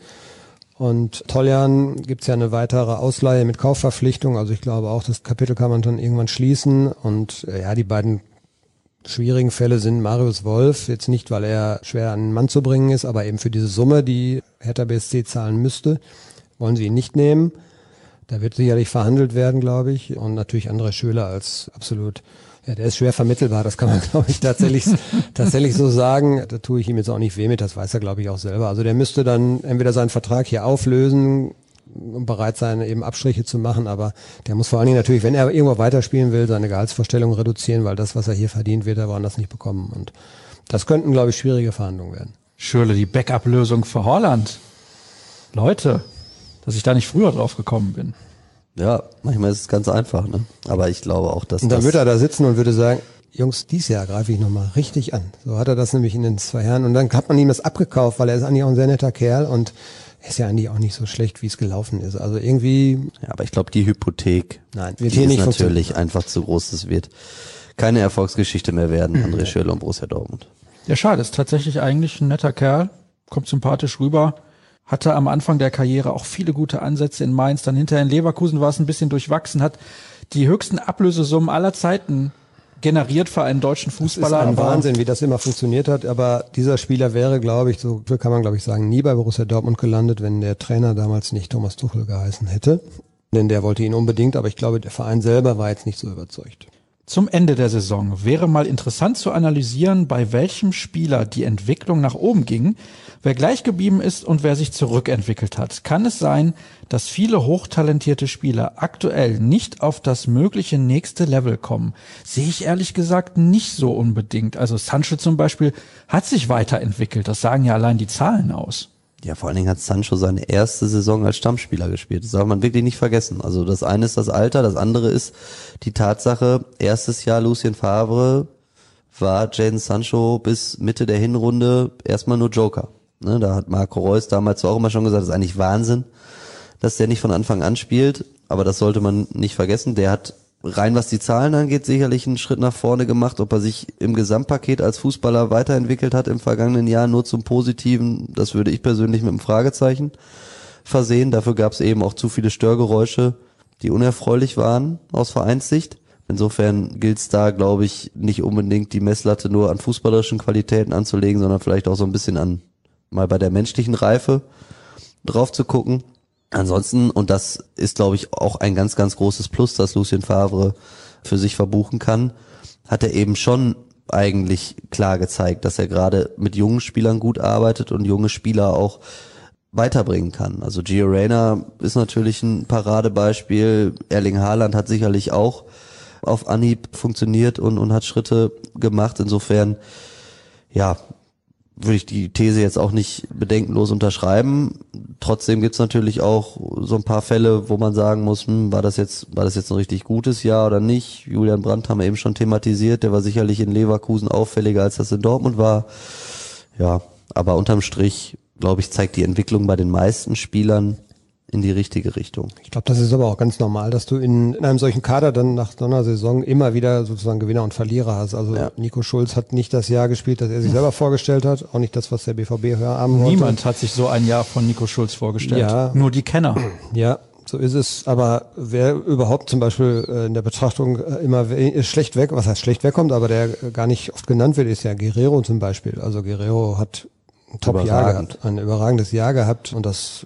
Und Toljan gibt's ja eine weitere Ausleihe mit Kaufverpflichtung. Also ich glaube auch, das Kapitel kann man dann irgendwann schließen. Und ja, die beiden schwierigen Fälle sind Marius Wolf, jetzt nicht, weil er schwer an den Mann zu bringen ist, aber eben für diese Summe, die Hertha BSC zahlen müsste, wollen sie ihn nicht nehmen. Da wird sicherlich verhandelt werden, glaube ich. Und natürlich André Schöler als absolut, ja, der ist schwer vermittelbar, das kann man, glaube ich, tatsächlich so sagen. Da tue ich ihm jetzt auch nicht weh mit, das weiß er, glaube ich, auch selber. Also der müsste dann entweder seinen Vertrag hier auflösen und bereit sein, eben Abstriche zu machen, aber der muss vor allen Dingen natürlich, wenn er irgendwo weiterspielen will, seine Gehaltsvorstellung reduzieren, weil das, was er hier verdient, wird er woanders nicht bekommen. Und das könnten, glaube ich, schwierige Verhandlungen werden. Schürrle, die Backup-Lösung für Holland. Leute, dass ich da nicht früher drauf gekommen bin. Ja, manchmal ist es ganz einfach, ne? Aber ich glaube auch, dass und dann würde er da sitzen und würde sagen, Jungs, dieses Jahr greife ich nochmal richtig an. So hat er das nämlich in den 2 Jahren. Und dann hat man ihm das abgekauft, weil er ist eigentlich auch ein sehr netter Kerl und er ist ja eigentlich auch nicht so schlecht, wie es gelaufen ist. Also irgendwie. Ja, aber ich glaube, die Hypothek, wird die ist natürlich einfach zu groß. Das wird keine Erfolgsgeschichte mehr werden, André Schürrle und Borussia Dortmund. Ja, schade, ist tatsächlich eigentlich ein netter Kerl, kommt sympathisch rüber, hatte am Anfang der Karriere auch viele gute Ansätze in Mainz, dann hinterher in Leverkusen war es ein bisschen durchwachsen, hat die höchsten Ablösesummen aller Zeiten generiert für einen deutschen Fußballer. Das ist ein Wahnsinn, wie das immer funktioniert hat, aber dieser Spieler wäre, glaube ich, so kann man, glaube ich, sagen, nie bei Borussia Dortmund gelandet, wenn der Trainer damals nicht Thomas Tuchel geheißen hätte. Denn der wollte ihn unbedingt, aber ich glaube, der Verein selber war jetzt nicht so überzeugt. Zum Ende der Saison wäre mal interessant zu analysieren, bei welchem Spieler die Entwicklung nach oben ging, wer gleich geblieben ist und wer sich zurückentwickelt hat. Kann es sein, dass viele hochtalentierte Spieler aktuell nicht auf das mögliche nächste Level kommen? Sehe ich ehrlich gesagt nicht so unbedingt. Also Sancho zum Beispiel hat sich weiterentwickelt, das sagen ja allein die Zahlen aus. Ja, vor allen Dingen hat Sancho seine erste Saison als Stammspieler gespielt. Das darf man wirklich nicht vergessen. Also das eine ist das Alter, das andere ist die Tatsache, erstes Jahr Lucien Favre war Jadon Sancho bis Mitte der Hinrunde erstmal nur Joker. Ne, da hat Marco Reus damals auch immer schon gesagt, das ist eigentlich Wahnsinn, dass der nicht von Anfang an spielt. Aber das sollte man nicht vergessen. Der hat rein was die Zahlen angeht, sicherlich einen Schritt nach vorne gemacht. Ob er sich im Gesamtpaket als Fußballer weiterentwickelt hat im vergangenen Jahr nur zum Positiven, das würde ich persönlich mit einem Fragezeichen versehen. Dafür gab es eben auch zu viele Störgeräusche, die unerfreulich waren aus Vereinssicht. Insofern gilt es da, glaube ich, nicht unbedingt die Messlatte nur an fußballerischen Qualitäten anzulegen, sondern vielleicht auch so ein bisschen an mal bei der menschlichen Reife drauf zu gucken. Ansonsten, und das ist, glaube ich, auch ein ganz, ganz großes Plus, das Lucien Favre für sich verbuchen kann, hat er eben schon eigentlich klar gezeigt, dass er gerade mit jungen Spielern gut arbeitet und junge Spieler auch weiterbringen kann. Also Gio Reyna ist natürlich ein Paradebeispiel, Erling Haaland hat sicherlich auch auf Anhieb funktioniert und hat Schritte gemacht. Insofern, ja, würde ich die These jetzt auch nicht bedenkenlos unterschreiben. Trotzdem gibt's natürlich auch so ein paar Fälle, wo man sagen muss, war das jetzt ein richtig gutes Jahr oder nicht? Julian Brandt haben wir eben schon thematisiert, der war sicherlich in Leverkusen auffälliger, als das in Dortmund war. Ja, aber unterm Strich, glaube ich, zeigt die Entwicklung bei den meisten Spielern in die richtige Richtung. Ich glaube, das ist aber auch ganz normal, dass du in einem solchen Kader dann nach so einer Saison immer wieder sozusagen Gewinner und Verlierer hast. Also ja. Nico Schulz hat nicht das Jahr gespielt, das er sich selber vorgestellt hat, auch nicht das, was der BVB haben wollte. Niemand hat sich so ein Jahr von Nico Schulz vorgestellt, ja. Nur die Kenner. Ja, so ist es. Aber wer überhaupt zum Beispiel in der Betrachtung immer schlecht weg, was heißt schlecht wegkommt, aber der gar nicht oft genannt wird, ist ja Guerrero zum Beispiel. Also Guerrero hat ein Top-Jahr gehabt, ein überragendes Jahr gehabt und das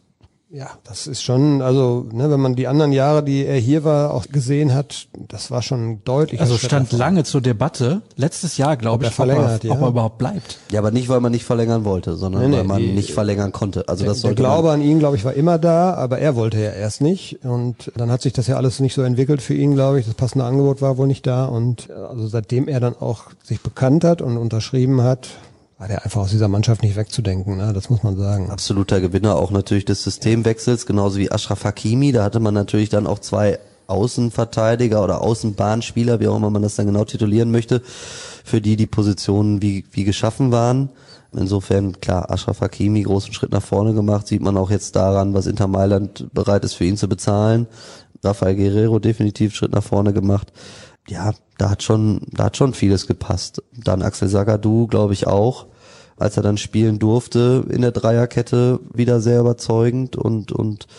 ist schon, also wenn man die anderen Jahre, die er hier war, auch gesehen hat, das war schon deutlich. Also stand lange zur Debatte, letztes Jahr, glaube ich, ob er überhaupt bleibt. Ja, aber nicht, weil man nicht verlängern wollte, sondern weil man nicht verlängern konnte. Also das sollte der Glaube an ihn, glaube ich, war immer da, aber er wollte ja erst nicht. Und dann hat sich das ja alles nicht so entwickelt für ihn, glaube ich. Das passende Angebot war wohl nicht da. Und also seitdem er dann auch sich bekannt hat und unterschrieben hat, war der einfach aus dieser Mannschaft nicht wegzudenken, ne? Das muss man sagen. Absoluter Gewinner auch natürlich des Systemwechsels, genauso wie Achraf Hakimi. Da hatte man natürlich dann auch zwei Außenverteidiger oder Außenbahnspieler, wie auch immer man das dann genau titulieren möchte, für die Positionen wie geschaffen waren. Insofern, klar, Achraf Hakimi großen Schritt nach vorne gemacht, sieht man auch jetzt daran, was Inter Mailand bereit ist für ihn zu bezahlen. Rafael Guerrero definitiv Schritt nach vorne gemacht. Ja, da hat schon vieles gepasst. Dann Axel Sagadou, glaube ich auch, als er dann spielen durfte in der Dreierkette, wieder sehr überzeugend und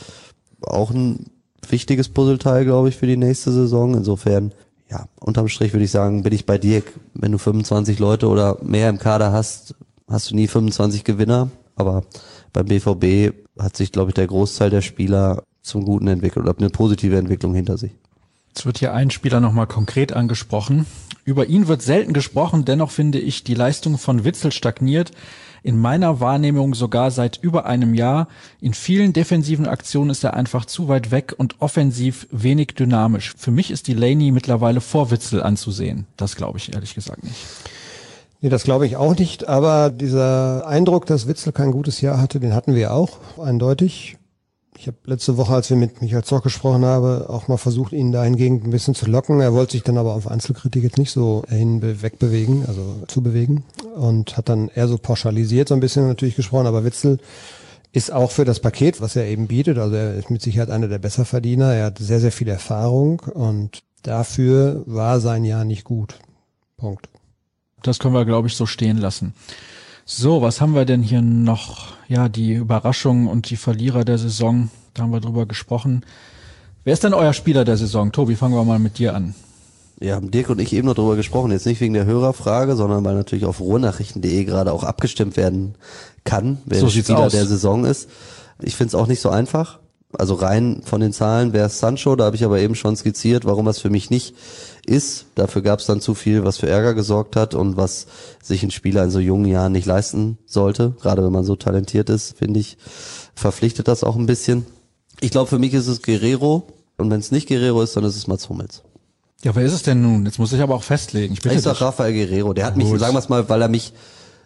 auch ein wichtiges Puzzleteil, glaube ich, für die nächste Saison. Insofern, ja, unterm Strich würde ich sagen, bin ich bei dir. Wenn du 25 Leute oder mehr im Kader hast, hast du nie 25 Gewinner. Aber beim BVB hat sich, glaube ich, der Großteil der Spieler zum Guten entwickelt oder eine positive Entwicklung hinter sich. Jetzt wird hier ein Spieler nochmal konkret angesprochen. Über ihn wird selten gesprochen, dennoch finde ich, die Leistung von Witsel stagniert. In meiner Wahrnehmung sogar seit über einem Jahr. In vielen defensiven Aktionen ist er einfach zu weit weg und offensiv wenig dynamisch. Für mich ist Delaney mittlerweile vor Witsel anzusehen. Das glaube ich ehrlich gesagt nicht. Nee, das glaube ich auch nicht, aber dieser Eindruck, dass Witsel kein gutes Jahr hatte, den hatten wir auch, eindeutig. Ich habe letzte Woche, als wir mit Michael Zorc gesprochen haben, auch mal versucht, ihn dahingehend ein bisschen zu locken. Er wollte sich dann aber auf Einzelkritik jetzt nicht so wegbewegen, also zu bewegen, und hat dann eher so pauschalisiert so ein bisschen natürlich gesprochen. Aber Witsel ist auch für das Paket, was er eben bietet, also er ist mit Sicherheit einer der Besserverdiener. Er hat sehr, sehr viel Erfahrung und dafür war sein Jahr nicht gut. Punkt. Das können wir, glaube ich, so stehen lassen. So, was haben wir denn hier noch? Ja, die Überraschungen und die Verlierer der Saison, da haben wir drüber gesprochen. Wer ist denn euer Spieler der Saison? Tobi, fangen wir mal mit dir an. Ja, haben Dirk und ich eben noch drüber gesprochen, jetzt nicht wegen der Hörerfrage, sondern weil natürlich auf ruhrnachrichten.de gerade auch abgestimmt werden kann, wer der Spieler der Saison ist. Ich finde es auch nicht so einfach. Also rein von den Zahlen wäre es Sancho, da habe ich aber eben schon skizziert, warum das für mich nicht ist. Dafür gab es dann zu viel, was für Ärger gesorgt hat und was sich ein Spieler in so jungen Jahren nicht leisten sollte. Gerade wenn man so talentiert ist, finde ich, verpflichtet das auch ein bisschen. Ich glaube, für mich ist es Guerrero und wenn es nicht Guerrero ist, dann ist es Mats Hummels. Ja, wer ist es denn nun? Jetzt muss ich aber auch festlegen. Ich sag Rafael Guerrero, der hat mich, sagen wir es mal, weil er mich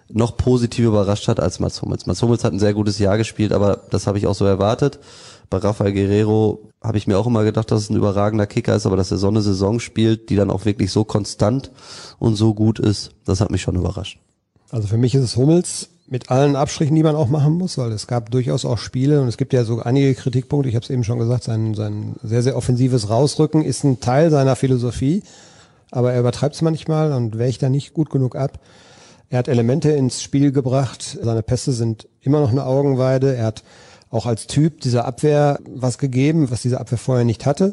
noch positiv überrascht hat als Mats Hummels. Mats Hummels hat ein sehr gutes Jahr gespielt, aber das habe ich auch so erwartet. Bei Rafael Guerreiro habe ich mir auch immer gedacht, dass es ein überragender Kicker ist, aber dass er so eine Saison spielt, die dann auch wirklich so konstant und so gut ist, das hat mich schon überrascht. Also für mich ist es Hummels mit allen Abstrichen, die man auch machen muss, weil es gab durchaus auch Spiele und es gibt ja so einige Kritikpunkte, ich habe es eben schon gesagt, sein sehr, sehr offensives Rausrücken ist ein Teil seiner Philosophie, aber er übertreibt es manchmal und wächt da nicht gut genug ab. Er hat Elemente ins Spiel gebracht, seine Pässe sind immer noch eine Augenweide, er hat auch als Typ dieser Abwehr was gegeben, was diese Abwehr vorher nicht hatte.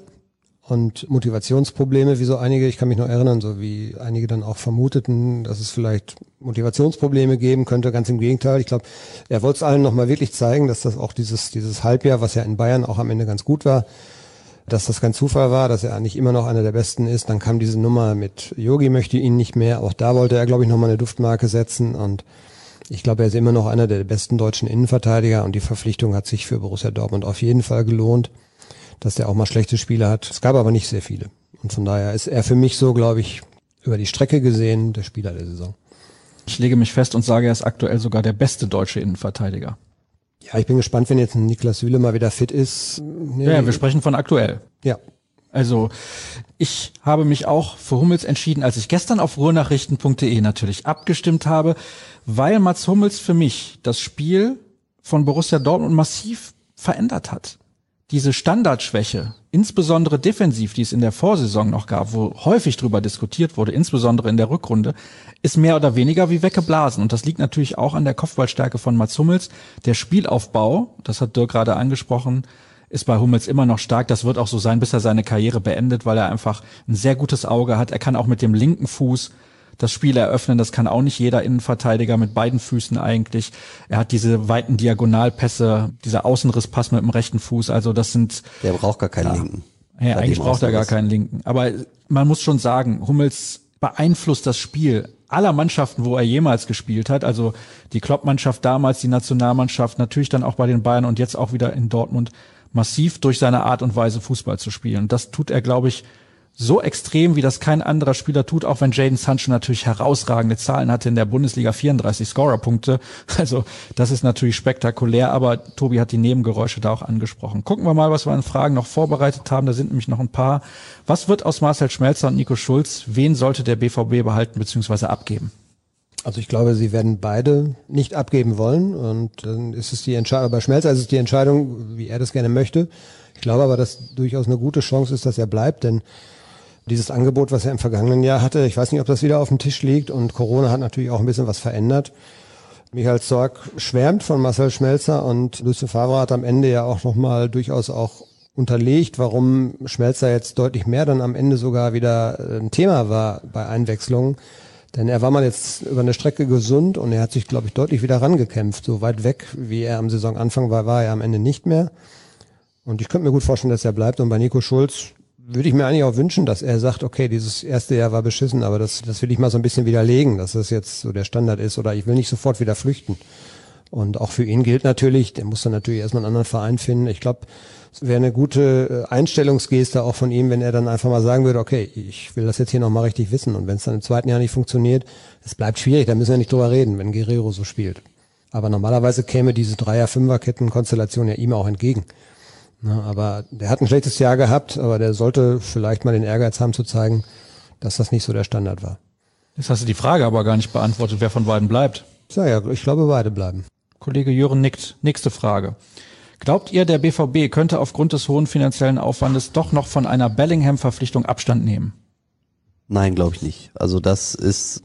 Und Motivationsprobleme, wie so einige, ich kann mich noch erinnern, so wie einige dann auch vermuteten, dass es vielleicht Motivationsprobleme geben könnte, ganz im Gegenteil. Ich glaube, er wollte es allen nochmal wirklich zeigen, dass das auch dieses Halbjahr, was ja in Bayern auch am Ende ganz gut war, dass das kein Zufall war, dass er eigentlich immer noch einer der Besten ist. Dann kam diese Nummer mit Yogi möchte ihn nicht mehr. Auch da wollte er, glaube ich, nochmal eine Duftmarke setzen. Und ich glaube, er ist immer noch einer der besten deutschen Innenverteidiger. Und die Verpflichtung hat sich für Borussia Dortmund auf jeden Fall gelohnt, dass der auch mal schlechte Spiele hat. Es gab aber nicht sehr viele. Und von daher ist er für mich so, glaube ich, über die Strecke gesehen der Spieler der Saison. Ich lege mich fest und sage, er ist aktuell sogar der beste deutsche Innenverteidiger. Ja, ich bin gespannt, wenn jetzt ein Niklas Süle mal wieder fit ist. Ja, wir sprechen von aktuell. Ja. Also ich habe mich auch für Hummels entschieden, als ich gestern auf ruhrnachrichten.de natürlich abgestimmt habe, weil Mats Hummels für mich das Spiel von Borussia Dortmund massiv verändert hat. Diese Standardschwäche, insbesondere defensiv, die es in der Vorsaison noch gab, wo häufig drüber diskutiert wurde, insbesondere in der Rückrunde, ist mehr oder weniger wie weggeblasen. Und das liegt natürlich auch an der Kopfballstärke von Mats Hummels. Der Spielaufbau, das hat Dirk gerade angesprochen, ist bei Hummels immer noch stark. Das wird auch so sein, bis er seine Karriere beendet, weil er einfach ein sehr gutes Auge hat. Er kann auch mit dem linken Fuß das Spiel eröffnen. Das kann auch nicht jeder Innenverteidiger mit beiden Füßen eigentlich. Er hat diese weiten Diagonalpässe, dieser Außenrisspass mit dem rechten Fuß. Also das sind... Der braucht gar keinen linken. Ja, eigentlich braucht er gar keinen linken. Aber man muss schon sagen, Hummels beeinflusst das Spiel aller Mannschaften, wo er jemals gespielt hat. Also die Klopp-Mannschaft damals, die Nationalmannschaft, natürlich dann auch bei den Bayern und jetzt auch wieder in Dortmund massiv durch seine Art und Weise Fußball zu spielen. Das tut er, glaube ich, so extrem, wie das kein anderer Spieler tut, auch wenn Jadon Sancho natürlich herausragende Zahlen hatte in der Bundesliga, 34 Scorerpunkte. Also das ist natürlich spektakulär, aber Tobi hat die Nebengeräusche da auch angesprochen. Gucken wir mal, was wir an Fragen noch vorbereitet haben. Da sind nämlich noch ein paar. Was wird aus Marcel Schmelzer und Nico Schulz? Wen sollte der BVB behalten bzw. abgeben? Also ich glaube, sie werden beide nicht abgeben wollen und dann ist es die Entscheidung, bei Schmelzer ist es die Entscheidung, wie er das gerne möchte. Ich glaube aber, dass durchaus eine gute Chance ist, dass er bleibt, denn dieses Angebot, was er im vergangenen Jahr hatte, ich weiß nicht, ob das wieder auf dem Tisch liegt und Corona hat natürlich auch ein bisschen was verändert. Michael Zorc schwärmt von Marcel Schmelzer und Lucien Favre hat am Ende ja auch nochmal durchaus auch unterlegt, warum Schmelzer jetzt deutlich mehr dann am Ende sogar wieder ein Thema war bei Einwechslungen. Denn er war mal jetzt über eine Strecke gesund und er hat sich, glaube ich, deutlich wieder rangekämpft. So weit weg, wie er am Saisonanfang war er am Ende nicht mehr. Und ich könnte mir gut vorstellen, dass er bleibt. Und bei Nico Schulz würde ich mir eigentlich auch wünschen, dass er sagt, okay, dieses erste Jahr war beschissen, aber das will ich mal so ein bisschen widerlegen, dass das jetzt so der Standard ist oder ich will nicht sofort wieder flüchten. Und auch für ihn gilt natürlich, der muss dann natürlich erstmal einen anderen Verein finden. Ich glaube, es wäre eine gute Einstellungsgeste auch von ihm, wenn er dann einfach mal sagen würde, okay, ich will das jetzt hier nochmal richtig wissen. Und wenn es dann im zweiten Jahr nicht funktioniert, es bleibt schwierig, da müssen wir nicht drüber reden, wenn Guerreiro so spielt. Aber normalerweise käme diese Dreier-Fünfer-Ketten-Konstellation ja ihm auch entgegen. Na, aber der hat ein schlechtes Jahr gehabt, aber der sollte vielleicht mal den Ehrgeiz haben zu zeigen, dass das nicht so der Standard war. Jetzt hast du die Frage aber gar nicht beantwortet, wer von beiden bleibt. Ja, ich glaube, beide bleiben. Kollege Jören nickt. Nächste Frage. Glaubt ihr, der BVB könnte aufgrund des hohen finanziellen Aufwandes doch noch von einer Bellingham-Verpflichtung Abstand nehmen? Nein, glaube ich nicht. Also das ist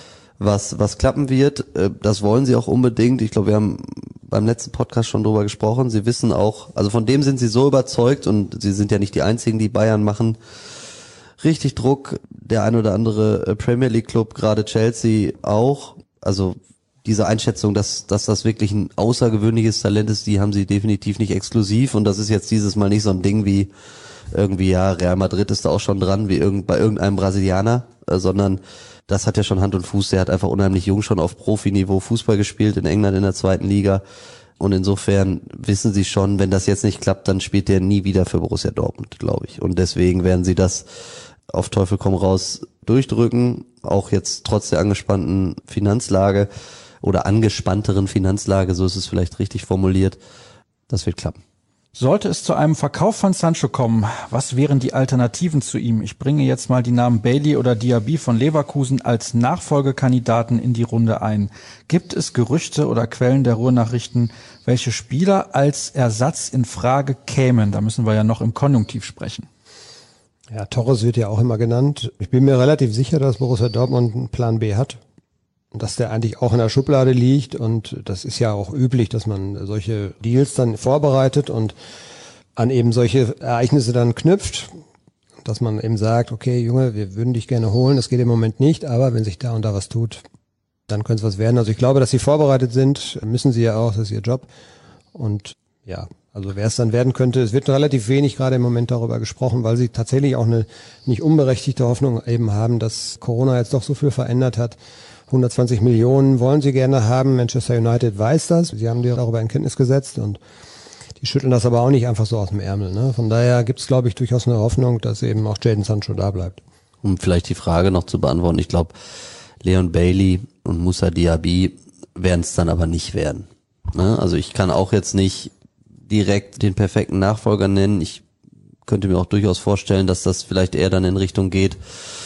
was klappen wird. Das wollen sie auch unbedingt. Ich glaube, wir haben beim letzten Podcast schon drüber gesprochen. Sie wissen auch, also von dem sind sie so überzeugt und sie sind ja nicht die einzigen, die Bayern machen richtig Druck. Der ein oder andere Premier League Club, gerade Chelsea auch. Also diese Einschätzung, dass das wirklich ein außergewöhnliches Talent ist, die haben sie definitiv nicht exklusiv und das ist jetzt dieses Mal nicht so ein Ding wie irgendwie, ja, Real Madrid ist da auch schon dran, wie bei irgendeinem Brasilianer, sondern das hat ja schon Hand und Fuß. Der hat einfach unheimlich jung schon auf Profiniveau Fußball gespielt in England in der 2. Liga und insofern wissen sie schon, wenn das jetzt nicht klappt, dann spielt der nie wieder für Borussia Dortmund, glaube ich, und deswegen werden sie das auf Teufel komm raus durchdrücken, auch jetzt trotz der angespannten Finanzlage. oder angespannteren Finanzlage, so ist es vielleicht richtig formuliert. Das wird klappen. Sollte es zu einem Verkauf von Sancho kommen, was wären die Alternativen zu ihm? Ich bringe jetzt mal die Namen Bailey oder Diaby von Leverkusen als Nachfolgekandidaten in die Runde ein. Gibt es Gerüchte oder Quellen der Ruhrnachrichten, welche Spieler als Ersatz in Frage kämen? Da müssen wir ja noch im Konjunktiv sprechen. Ja, Torres wird ja auch immer genannt. Ich bin mir relativ sicher, dass Borussia Dortmund einen Plan B hat. Und dass der eigentlich auch in der Schublade liegt, und das ist ja auch üblich, dass man solche Deals dann vorbereitet und an eben solche Ereignisse dann knüpft, dass man eben sagt, okay Junge, wir würden dich gerne holen, das geht im Moment nicht, aber wenn sich da und da was tut, dann könnte es was werden. Also ich glaube, dass sie vorbereitet sind, müssen sie ja auch, das ist ihr Job. Und ja, also wer es dann werden könnte, es wird relativ wenig gerade im Moment darüber gesprochen, weil sie tatsächlich auch eine nicht unberechtigte Hoffnung eben haben, dass Corona jetzt doch so viel verändert hat. 120 Millionen wollen sie gerne haben. Manchester United weiß das. Sie haben die darüber in Kenntnis gesetzt und die schütteln das aber auch nicht einfach so aus dem Ärmel. Ne? Von daher gibt es, glaube ich, durchaus eine Hoffnung, dass eben auch Jadon Sancho da bleibt. Um vielleicht die Frage noch zu beantworten, ich glaube, Leon Bailey und Moussa Diaby werden es dann aber nicht werden. Ne? Also ich kann auch jetzt nicht direkt den perfekten Nachfolger nennen. Ich könnte mir auch durchaus vorstellen, dass das vielleicht eher dann in Richtung geht,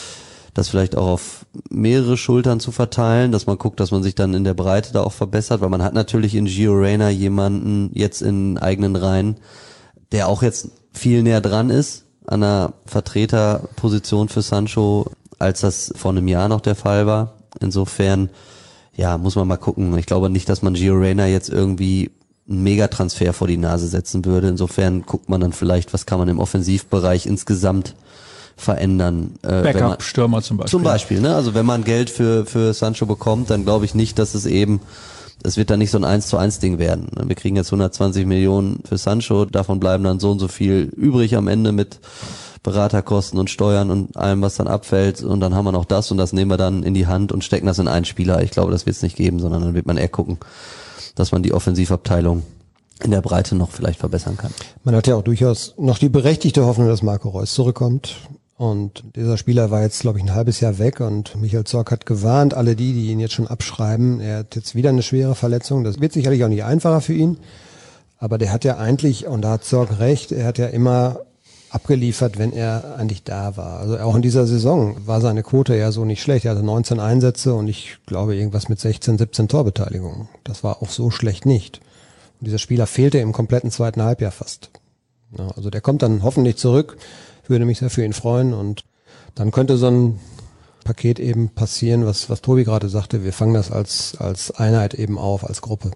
das vielleicht auch auf mehrere Schultern zu verteilen, dass man guckt, dass man sich dann in der Breite da auch verbessert, weil man hat natürlich in Gio Reyna jemanden jetzt in eigenen Reihen, der auch jetzt viel näher dran ist an einer Vertreterposition für Sancho, als das vor einem Jahr noch der Fall war. Insofern, ja, muss man mal gucken. Ich glaube nicht, dass man Gio Reyna jetzt irgendwie einen Megatransfer vor die Nase setzen würde. Insofern guckt man dann vielleicht, was kann man im Offensivbereich insgesamt verändern. Backup-Stürmer zum Beispiel. Zum Beispiel, ne? Also wenn man Geld für Sancho bekommt, dann glaube ich nicht, dass es wird dann nicht so ein 1:1 Ding werden. Wir kriegen jetzt 120 Millionen für Sancho, davon bleiben dann so und so viel übrig am Ende mit Beraterkosten und Steuern und allem, was dann abfällt, und dann haben wir noch das und das nehmen wir dann in die Hand und stecken das in einen Spieler. Ich glaube, das wird es nicht geben, sondern dann wird man eher gucken, dass man die Offensivabteilung in der Breite noch vielleicht verbessern kann. Man hat ja auch durchaus noch die berechtigte Hoffnung, dass Marco Reus zurückkommt. Und dieser Spieler war jetzt, glaube ich, ein halbes Jahr weg, und Michael Zorc hat gewarnt, alle die ihn jetzt schon abschreiben. Er hat jetzt wieder eine schwere Verletzung. Das wird sicherlich auch nicht einfacher für ihn. Aber der hat ja eigentlich, und da hat Zorc recht, er hat ja immer abgeliefert, wenn er eigentlich da war. Also auch in dieser Saison war seine Quote ja so nicht schlecht. Er hatte 19 Einsätze und ich glaube irgendwas mit 16, 17 Torbeteiligungen. Das war auch so schlecht nicht. Und dieser Spieler fehlte im kompletten zweiten Halbjahr fast. Ja, also der kommt dann hoffentlich zurück. Würde mich sehr für ihn freuen, und dann könnte so ein Paket eben passieren, was Tobi gerade sagte. Wir fangen das als Einheit eben auf, als Gruppe.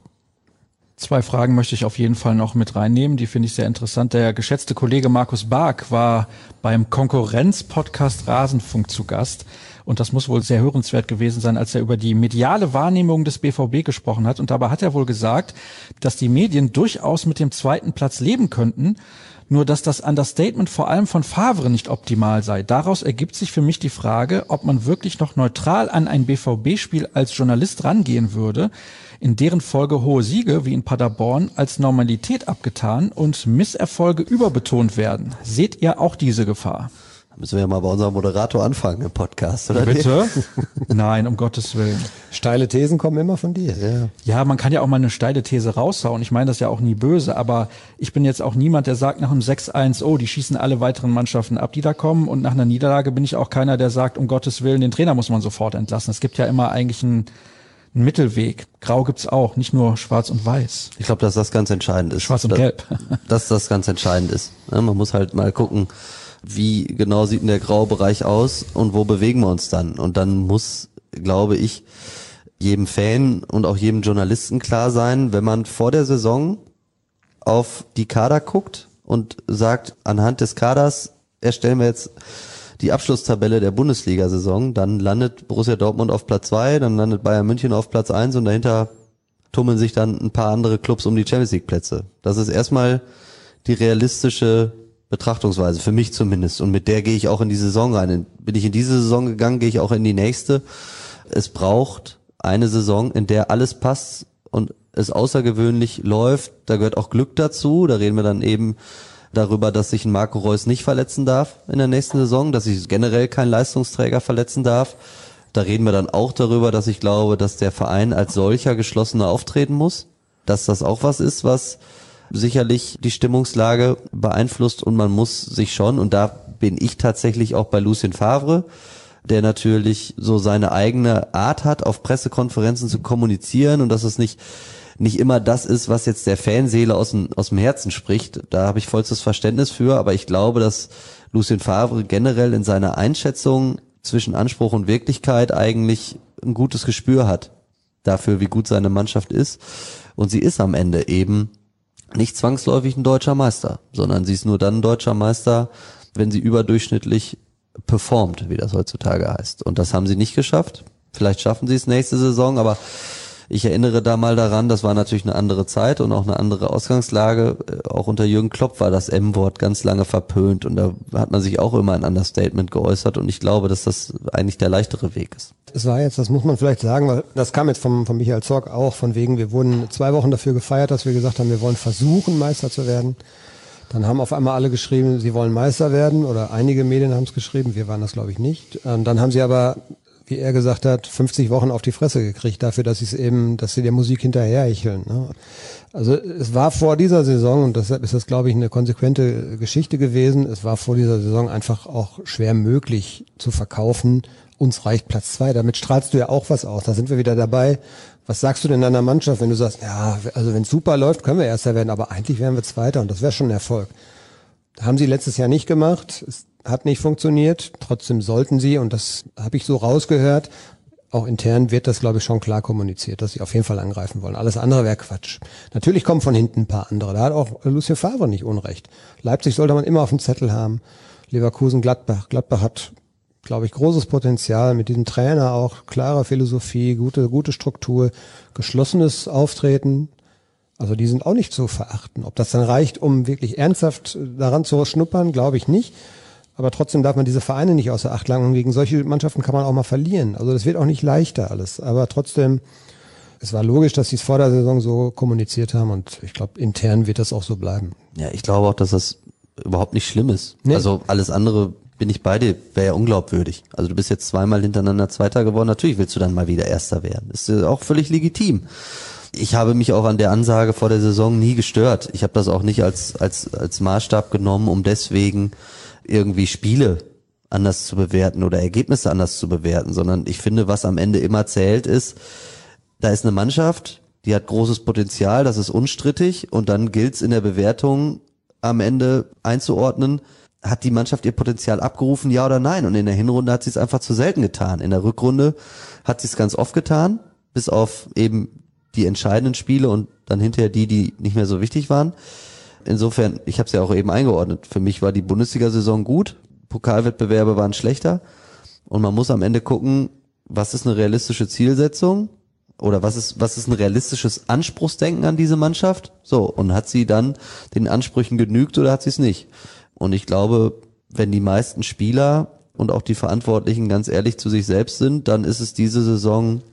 2 Fragen möchte ich auf jeden Fall noch mit reinnehmen, die finde ich sehr interessant. Der geschätzte Kollege Markus Bark war beim Konkurrenz-Podcast Rasenfunk zu Gast, und das muss wohl sehr hörenswert gewesen sein, als er über die mediale Wahrnehmung des BVB gesprochen hat. Und dabei hat er wohl gesagt, dass die Medien durchaus mit dem 2. Platz leben könnten, nur dass das Understatement vor allem von Favre nicht optimal sei. Daraus ergibt sich für mich die Frage, ob man wirklich noch neutral an ein BVB-Spiel als Journalist rangehen würde, in deren Folge hohe Siege wie in Paderborn als Normalität abgetan und Misserfolge überbetont werden. Seht ihr auch diese Gefahr? Müssen wir ja mal bei unserem Moderator anfangen im Podcast, oder? Bitte? Nein, um Gottes Willen. Steile Thesen kommen immer von dir. Ja, man kann ja auch mal eine steile These raushauen. Ich meine das ja auch nie böse, aber ich bin jetzt auch niemand, der sagt nach einem 6:1, oh, die schießen alle weiteren Mannschaften ab, die da kommen. Und nach einer Niederlage bin ich auch keiner, der sagt, um Gottes Willen, den Trainer muss man sofort entlassen. Es gibt ja immer eigentlich einen Mittelweg. Grau gibt's auch, nicht nur schwarz und weiß. Ich glaube, dass das ganz entscheidend ist. Schwarz und gelb. Dass das ganz entscheidend ist. Ja, man muss halt mal gucken, wie genau sieht denn der graue Bereich aus und wo bewegen wir uns dann? Und dann muss, glaube ich, jedem Fan und auch jedem Journalisten klar sein, wenn man vor der Saison auf die Kader guckt und sagt, anhand des Kaders erstellen wir jetzt die Abschlusstabelle der Bundesliga-Saison, dann landet Borussia Dortmund auf Platz 2, dann landet Bayern München auf Platz 1 und dahinter tummeln sich dann ein paar andere Clubs um die Champions-League-Plätze. Das ist erstmal die realistische Betrachtungsweise, für mich zumindest. Und mit der gehe ich auch in die Saison rein. Bin ich in diese Saison gegangen, gehe ich auch in die nächste. Es braucht eine Saison, in der alles passt und es außergewöhnlich läuft. Da gehört auch Glück dazu. Da reden wir dann eben darüber, dass sich ein Marco Reus nicht verletzen darf in der nächsten Saison, dass sich generell kein Leistungsträger verletzen darf. Da reden wir dann auch darüber, dass ich glaube, dass der Verein als solcher geschlossener auftreten muss, dass das auch was ist, was sicherlich die Stimmungslage beeinflusst und man muss sich schon, und da bin ich tatsächlich auch bei Lucien Favre, der natürlich so seine eigene Art hat, auf Pressekonferenzen zu kommunizieren und dass es nicht immer das ist, was jetzt der Fanseele aus dem Herzen spricht. Da habe ich vollstes Verständnis für, aber ich glaube, dass Lucien Favre generell in seiner Einschätzung zwischen Anspruch und Wirklichkeit eigentlich ein gutes Gespür hat dafür, wie gut seine Mannschaft ist. Und sie ist am Ende eben nicht zwangsläufig ein deutscher Meister, sondern sie ist nur dann ein deutscher Meister, wenn sie überdurchschnittlich performt, wie das heutzutage heißt. Und das haben sie nicht geschafft. Vielleicht schaffen sie es nächste Saison, aber ich erinnere da mal daran, das war natürlich eine andere Zeit und auch eine andere Ausgangslage. Auch unter Jürgen Klopp war das M-Wort ganz lange verpönt und da hat man sich auch immer ein Understatement geäußert und ich glaube, dass das eigentlich der leichtere Weg ist. Es war jetzt, das muss man vielleicht sagen, weil das kam jetzt von Michael Zorc auch, von wegen, wir wurden 2 Wochen dafür gefeiert, dass wir gesagt haben, wir wollen versuchen, Meister zu werden. Dann haben auf einmal alle geschrieben, sie wollen Meister werden oder einige Medien haben es geschrieben, wir waren das glaube ich nicht. Dann haben sie aber, wie er gesagt hat, 50 Wochen auf die Fresse gekriegt dafür, dass sie der Musik hinterherhecheln. Ne? Also es war vor dieser Saison, und deshalb ist das glaube ich eine konsequente Geschichte gewesen, es war vor dieser Saison einfach auch schwer möglich zu verkaufen, uns reicht Platz 2, damit strahlst du ja auch was aus. Da sind wir wieder dabei. Was sagst du denn deiner Mannschaft, wenn du sagst, ja, also wenn es super läuft, können wir Erster werden, aber eigentlich wären wir Zweiter und das wäre schon ein Erfolg. Haben sie letztes Jahr nicht gemacht, es hat nicht funktioniert, trotzdem sollten sie, und das habe ich so rausgehört, auch intern wird das, glaube ich, schon klar kommuniziert, dass sie auf jeden Fall angreifen wollen. Alles andere wäre Quatsch. Natürlich kommen von hinten ein paar andere, da hat auch Lucien Favre nicht Unrecht. Leipzig sollte man immer auf dem Zettel haben, Leverkusen, Gladbach hat, glaube ich, großes Potenzial mit diesem Trainer auch, klare Philosophie, gute Struktur, geschlossenes Auftreten. Also die sind auch nicht zu verachten. Ob das dann reicht, um wirklich ernsthaft daran zu schnuppern, glaube ich nicht. Aber trotzdem darf man diese Vereine nicht außer Acht lassen. Und gegen solche Mannschaften kann man auch mal verlieren. Also das wird auch nicht leichter alles. Aber trotzdem, es war logisch, dass sie es vor der Saison so kommuniziert haben. Und ich glaube, intern wird das auch so bleiben. Ja, ich glaube auch, dass das überhaupt nicht schlimm ist. Nee. Also alles andere bin ich bei dir, wäre ja unglaubwürdig. Also du bist jetzt 2-mal hintereinander Zweiter geworden, natürlich willst du dann mal wieder Erster werden. Ist auch völlig legitim. Ich habe mich auch an der Ansage vor der Saison nie gestört. Ich habe das auch nicht als Maßstab genommen, um deswegen irgendwie Spiele anders zu bewerten oder Ergebnisse anders zu bewerten, sondern ich finde, was am Ende immer zählt ist, da ist eine Mannschaft, die hat großes Potenzial, das ist unstrittig und dann gilt es in der Bewertung am Ende einzuordnen, hat die Mannschaft ihr Potenzial abgerufen, ja oder nein? Und in der Hinrunde hat sie es einfach zu selten getan. In der Rückrunde hat sie es ganz oft getan, bis auf eben die entscheidenden Spiele und dann hinterher die nicht mehr so wichtig waren. Insofern, ich habe es ja auch eben eingeordnet, für mich war die Bundesliga-Saison gut, Pokalwettbewerbe waren schlechter und man muss am Ende gucken, was ist eine realistische Zielsetzung oder was ist ein realistisches Anspruchsdenken an diese Mannschaft? So, und hat sie dann den Ansprüchen genügt oder hat sie es nicht? Und ich glaube, wenn die meisten Spieler und auch die Verantwortlichen ganz ehrlich zu sich selbst sind, dann ist es diese Saison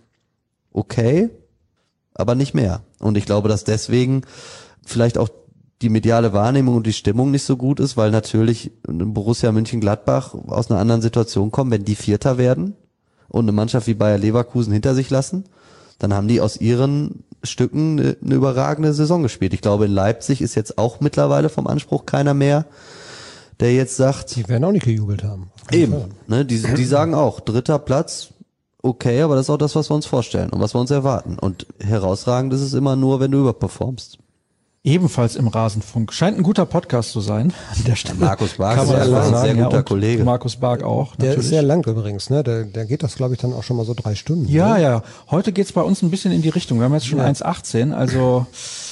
okay, aber nicht mehr. Und ich glaube, dass deswegen vielleicht auch die mediale Wahrnehmung und die Stimmung nicht so gut ist, weil natürlich Borussia Mönchengladbach aus einer anderen Situation kommen, wenn die Vierter werden und eine Mannschaft wie Bayer Leverkusen hinter sich lassen, dann haben die aus ihren Stücken eine überragende Saison gespielt. Ich glaube, in Leipzig ist jetzt auch mittlerweile vom Anspruch keiner mehr, der jetzt sagt... Die werden auch nicht gejubelt haben. Eben, ne, die sagen auch, 3. Platz, okay, aber das ist auch das, was wir uns vorstellen und was wir uns erwarten. Und herausragend ist es immer nur, wenn du überperformst. Ebenfalls im Rasenfunk. Scheint ein guter Podcast zu sein. An der Stelle. Markus Bark ist ein sehr guter Kollege. Markus Bark auch. Der ist sehr lang übrigens, ne? Der geht das, glaube ich, dann auch schon mal so 3 Stunden. Ja, ne? ja. Heute geht's bei uns ein bisschen in die Richtung. Wir haben jetzt schon 1,18, also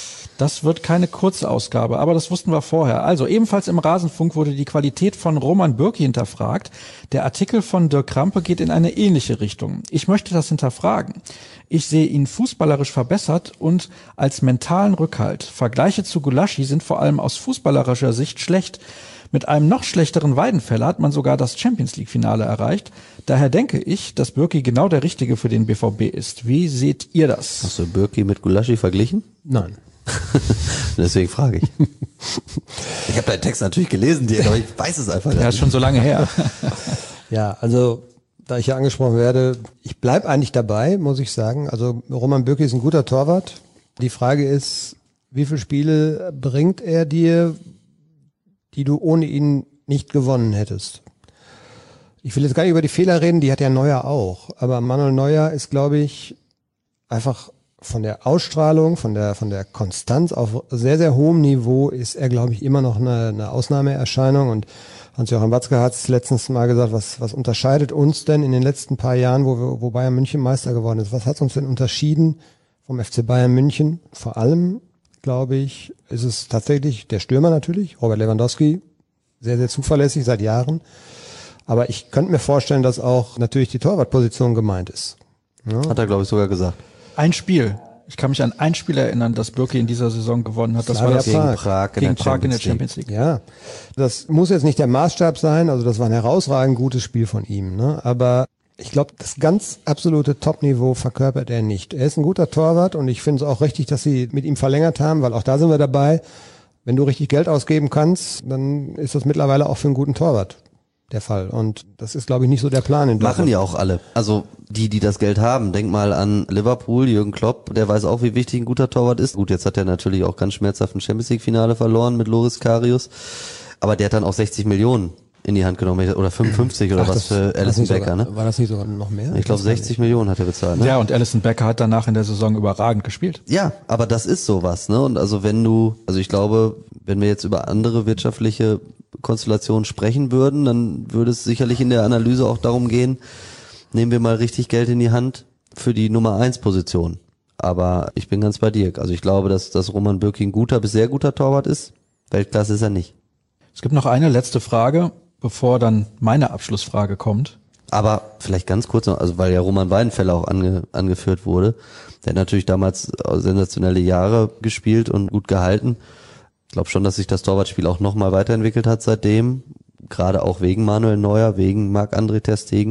das wird keine Kurzausgabe, aber das wussten wir vorher. Also ebenfalls im Rasenfunk wurde die Qualität von Roman Bürki hinterfragt. Der Artikel von Dirk Krampe geht in eine ähnliche Richtung. Ich möchte das hinterfragen. Ich sehe ihn fußballerisch verbessert und als mentalen Rückhalt. Vergleiche zu Gulaschi sind vor allem aus fußballerischer Sicht schlecht. Mit einem noch schlechteren Weidenfeller hat man sogar das Champions-League-Finale erreicht. Daher denke ich, dass Bürki genau der Richtige für den BVB ist. Wie seht ihr das? Hast du Bürki mit Gulaschi verglichen? Nein. Deswegen frage ich. Ich habe deinen Text natürlich gelesen, aber ich weiß es einfach nicht. Ja, ist schon so lange her. Ja, also da ich ja angesprochen werde, ich bleibe eigentlich dabei, muss ich sagen. Also Roman Bürki ist ein guter Torwart. Die Frage ist, wie viele Spiele bringt er dir, die du ohne ihn nicht gewonnen hättest? Ich will jetzt gar nicht über die Fehler reden, die hat ja Neuer auch. Aber Manuel Neuer ist, glaube ich, einfach von der Ausstrahlung, von der Konstanz auf sehr, sehr hohem Niveau ist er, glaube ich, immer noch eine Ausnahmeerscheinung. Und Hans-Joachim Watzke hat es letztens mal gesagt, was unterscheidet uns denn in den letzten paar Jahren, wo Bayern München Meister geworden ist? Was hat uns denn unterschieden vom FC Bayern München? Vor allem, glaube ich, ist es tatsächlich der Stürmer natürlich, Robert Lewandowski, sehr, sehr zuverlässig seit Jahren. Aber ich könnte mir vorstellen, dass auch natürlich die Torwartposition gemeint ist. Ja. Hat er, glaube ich, sogar gesagt. Ein Spiel. Ich kann mich an ein Spiel erinnern, das Bürki in dieser Saison gewonnen hat. Das Slavia war das gegen Prag in der Champions League. Ja, das muss jetzt nicht der Maßstab sein, also das war ein herausragend gutes Spiel von ihm, ne? Aber ich glaube, das ganz absolute Top-Niveau verkörpert er nicht. Er ist ein guter Torwart und ich finde es auch richtig, dass sie mit ihm verlängert haben, weil auch da sind wir dabei. Wenn du richtig Geld ausgeben kannst, dann ist das mittlerweile auch für einen guten Torwart der Fall. Und das ist, glaube ich, nicht so der Plan in Dortmund. Machen ja auch alle. Also die das Geld haben. Denk mal an Liverpool, Jürgen Klopp, der weiß auch, wie wichtig ein guter Torwart ist. Gut, jetzt hat er natürlich auch ganz schmerzhaft ein Champions-League-Finale verloren mit Loris Karius. Aber der hat dann auch 60 Millionen in die Hand genommen, oder 55 oder was für Alisson Becker, ne? War das nicht sogar noch mehr? Ich glaube 60 Millionen hat er bezahlt, ne? Ja, und Alisson Becker hat danach in der Saison überragend gespielt. Ja, aber das ist sowas, ne? Und also ich glaube, wenn wir jetzt über andere wirtschaftliche Konstellationen sprechen würden, dann würde es sicherlich in der Analyse auch darum gehen, nehmen wir mal richtig Geld in die Hand für die Nummer 1 Position. Aber ich bin ganz bei dir. Also ich glaube, dass Roman Bürki ein guter bis sehr guter Torwart ist. Weltklasse ist er nicht. Es gibt noch eine letzte Frage, bevor dann meine Abschlussfrage kommt. Aber vielleicht ganz kurz noch, also weil ja Roman Weidenfeller auch angeführt wurde, der hat natürlich damals sensationelle Jahre gespielt und gut gehalten. Ich glaube schon, dass sich das Torwartspiel auch nochmal weiterentwickelt hat seitdem, gerade auch wegen Manuel Neuer, wegen Marc-André ter Stegen.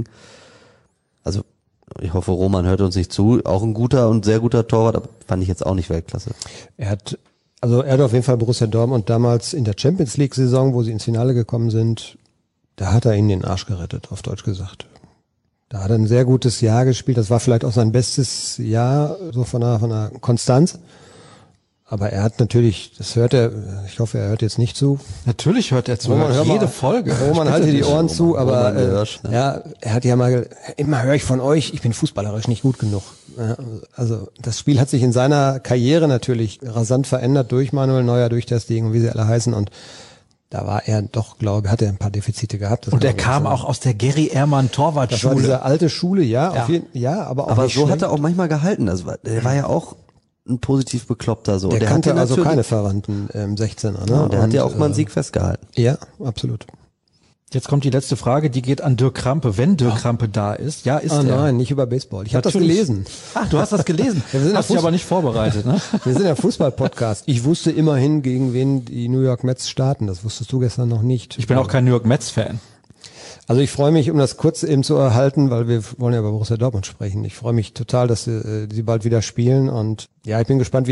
Also ich hoffe, Roman hört uns nicht zu. Auch ein guter und sehr guter Torwart, aber fand ich jetzt auch nicht Weltklasse. Er hat auf jeden Fall Borussia Dortmund damals in der Champions League Saison, wo sie ins Finale gekommen sind, da hat er ihnen den Arsch gerettet, auf Deutsch gesagt. Da hat er ein sehr gutes Jahr gespielt. Das war vielleicht auch sein bestes Jahr, so von einer Konstanz. Aber er hat natürlich, das hört er, ich hoffe, er hört jetzt nicht zu. Natürlich hört er zu, jede Folge. Roman halte die Ohren zu, aber ja, er hat ja mal, immer höre ich von euch, ich bin fußballerisch nicht gut genug. Ja, also das Spiel hat sich in seiner Karriere natürlich rasant verändert durch Manuel Neuer, durch ter Stegen und wie sie alle heißen, und da war er doch, glaube ich, hat er ein paar Defizite gehabt. Und er kam auch aus der Gary Ehrmann Torwartschule. Das war diese alte Schule, ja, auf jeden, ja, aber auch aber nicht so schlecht. hat er auch manchmal gehalten. Also er war ja auch ein positiv Bekloppter so. Der der kannte hatte also natürlich- keine Verwandten 16er. Ne? Ja, und der hat ja auch mal einen Sieg festgehalten. Ja, absolut. Jetzt kommt die letzte Frage, die geht an Dirk Krampe, wenn Dirk Krampe da ist. Ja, ist Oh er. nein, nicht über Baseball. Ich habe das Natürlich. gelesen. Ach, du hast das gelesen. Ja, wir sind hast dich aber nicht vorbereitet, ne? Wir sind ja Fußball-Podcast. Ich wusste immerhin, gegen wen die New York Mets starten. Das wusstest du gestern noch nicht. Ich bin auch kein New York Mets-Fan. Also ich freue mich, um das kurz eben zu erhalten, weil wir wollen ja über Borussia Dortmund sprechen. Ich freue mich total, dass sie bald wieder spielen, und ja, ich bin gespannt,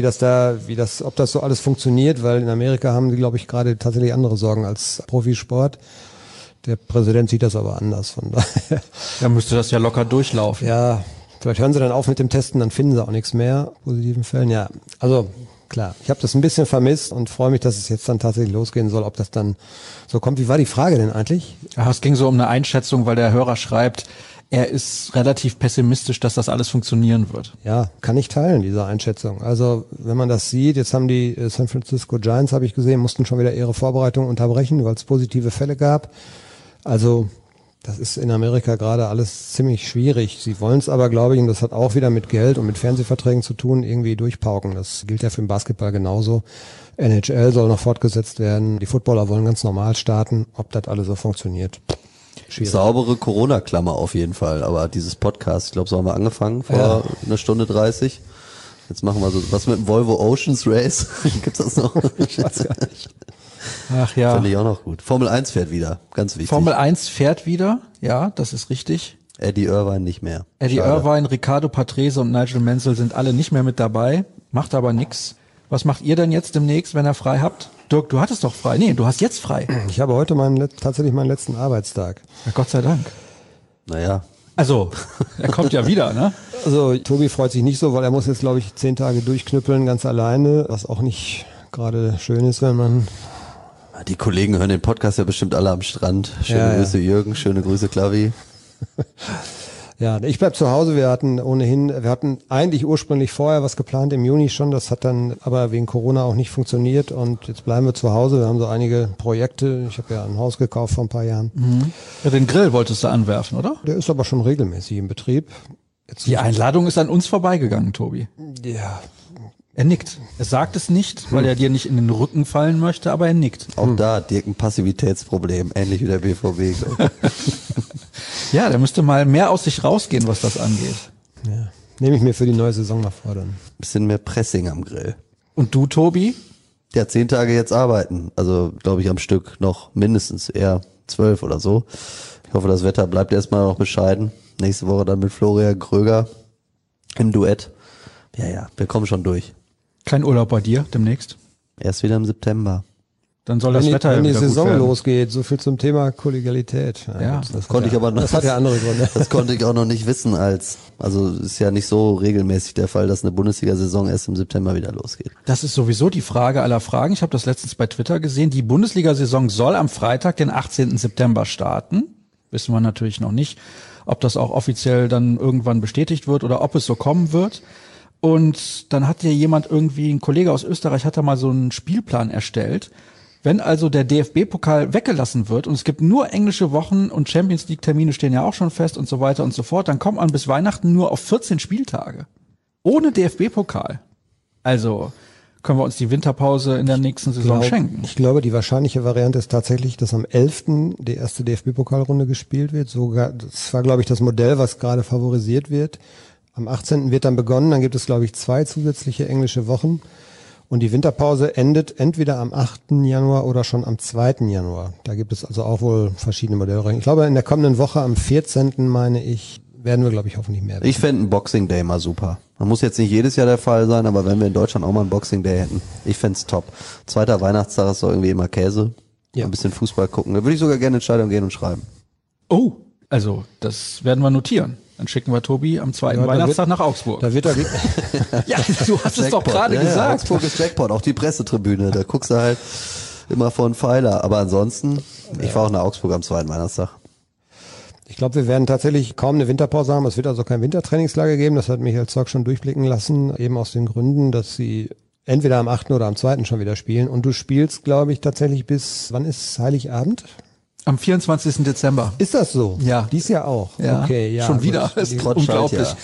ob das so alles funktioniert, weil in Amerika haben die, glaube ich, gerade tatsächlich andere Sorgen als Profisport. Der Präsident sieht das aber anders, von daher. Da müsste das ja locker durchlaufen. Ja, vielleicht hören sie dann auf mit dem Testen, dann finden sie auch nichts mehr, positiven Fällen. Ja, also klar, ich habe das ein bisschen vermisst und freue mich, dass es jetzt dann tatsächlich losgehen soll, ob das dann so kommt. Wie war die Frage denn eigentlich? Ja, es ging so um eine Einschätzung, weil der Hörer schreibt, er ist relativ pessimistisch, dass das alles funktionieren wird. Ja, kann ich teilen, diese Einschätzung. Also wenn man das sieht, jetzt haben die San Francisco Giants, habe ich gesehen, mussten schon wieder ihre Vorbereitung unterbrechen, weil es positive Fälle gab. Also das ist in Amerika gerade alles ziemlich schwierig. Sie wollen es aber, glaube ich, und das hat auch wieder mit Geld und mit Fernsehverträgen zu tun, irgendwie durchpauken. Das gilt ja für den Basketball genauso. NHL soll noch fortgesetzt werden. Die Footballer wollen ganz normal starten. Ob das alles so funktioniert, schwierig. Saubere Corona-Klammer auf jeden Fall. Aber dieses Podcast, ich glaube, so haben wir angefangen vor einer Stunde 30. Jetzt machen wir so was mit dem Volvo Oceans Race. Gibt's das noch? Ich weiß gar nicht. Ach ja. Finde ich auch noch gut. Formel 1 fährt wieder, ganz wichtig. Formel 1 fährt wieder, ja, das ist richtig. Eddie Irvine nicht mehr. Eddie Schade. Irvine, Riccardo Patrese und Nigel Mansell sind alle nicht mehr mit dabei, macht aber nix. Was macht ihr denn jetzt demnächst, wenn ihr frei habt? Dirk, du hattest doch frei. Nee, du hast jetzt frei. Ich habe heute tatsächlich meinen letzten Arbeitstag. Ja, Gott sei Dank. Naja, Also, er kommt ja wieder, ne? Also Tobi freut sich nicht so, weil er muss jetzt, glaube ich, 10 Tage durchknüppeln, ganz alleine, was auch nicht gerade schön ist, wenn man... Die Kollegen hören den Podcast ja bestimmt alle am Strand. Schöne Grüße Jürgen, schöne Grüße Klavi. Ja, ich bleib zu Hause. Wir hatten eigentlich ursprünglich vorher was geplant im Juni schon. Das hat dann aber wegen Corona auch nicht funktioniert und jetzt bleiben wir zu Hause. Wir haben so einige Projekte. Ich habe ja ein Haus gekauft vor ein paar Jahren. Mhm. Ja, den Grill wolltest du anwerfen, oder? Der ist aber schon regelmäßig im Betrieb. Jetzt Die Einladung ist an uns vorbeigegangen, Tobi. Ja. Er nickt. Er sagt es nicht, weil er dir nicht in den Rücken fallen möchte, aber er nickt. Auch da Dirk ein Passivitätsproblem, ähnlich wie der BVB. Ja, der müsste mal mehr aus sich rausgehen, was das angeht. Ja. Nehme ich mir für die neue Saison mal vor dann. Bisschen mehr Pressing am Grill. Und du, Tobi? Ja, 10 Tage jetzt arbeiten. Also, glaube ich, am Stück noch mindestens eher 12 oder so. Ich hoffe, das Wetter bleibt erstmal noch bescheiden. Nächste Woche dann mit Florian Gröger im Duett. Ja, wir kommen schon durch. Kein Urlaub bei dir demnächst? Erst wieder im September. Dann soll das Wetter ja wenn die wieder gut Saison werden. losgeht, so viel zum Thema Kollegialität. Ja, Das konnte ich aber noch. Das hat ja andere Gründe. Das konnte ich auch noch nicht wissen also ist ja nicht so regelmäßig der Fall, dass eine Bundesliga-Saison erst im September wieder losgeht. Das ist sowieso die Frage aller Fragen. Ich habe das letztens bei Twitter gesehen. Die Bundesliga-Saison soll am Freitag, den 18. September starten. Wissen wir natürlich noch nicht, ob das auch offiziell dann irgendwann bestätigt wird oder ob es so kommen wird. Und dann hat ja ein Kollege aus Österreich hat da mal so einen Spielplan erstellt. Wenn also der DFB-Pokal weggelassen wird und es gibt nur englische Wochen und Champions-League-Termine stehen ja auch schon fest und so weiter und so fort, dann kommt man bis Weihnachten nur auf 14 Spieltage. Ohne DFB-Pokal. Also können wir uns die Winterpause in der nächsten Saison schenken. Ich glaube, die wahrscheinliche Variante ist tatsächlich, dass am 11. die erste DFB-Pokalrunde gespielt wird. Das war, glaube ich, das Modell, was gerade favorisiert wird. Am 18. wird dann begonnen, dann gibt es, glaube ich, 2 zusätzliche englische Wochen. Und die Winterpause endet entweder am 8. Januar oder schon am 2. Januar. Da gibt es also auch wohl verschiedene Modelle. Ich glaube, in der kommenden Woche am 14. werden wir, glaube ich, hoffentlich mehr. Ich fände einen Boxing Day mal super. Man muss jetzt nicht jedes Jahr der Fall sein, aber wenn wir in Deutschland auch mal einen Boxing Day hätten, ich fände es top. 2. Weihnachtstag ist doch irgendwie immer Käse. Ja. Ein bisschen Fußball gucken. Da würde ich sogar gerne ins Stadion gehen und schreiben. Oh, also das werden wir notieren. Dann schicken wir Tobi am 2. Weihnachtstag nach Augsburg. Da wird er ja, du hast es doch gerade gesagt. Ja, Augsburg ist Jackpot, auch die Pressetribüne. Da guckst du halt immer vor einen Pfeiler. Aber ansonsten, ich fahre auch nach Augsburg am 2. Weihnachtstag. Ich glaube, wir werden tatsächlich kaum eine Winterpause haben. Es wird also kein Wintertrainingslager geben. Das hat Michael Zorc schon durchblicken lassen. Eben aus den Gründen, dass sie entweder am 8. oder am 2. schon wieder spielen. Und du spielst, glaube ich, tatsächlich bis, wann ist Heiligabend? Am 24. Dezember. Ist das so? Ja. Dies Jahr auch? Ja. Okay, ja. Schon wieder. Gut. Das ist unglaublich.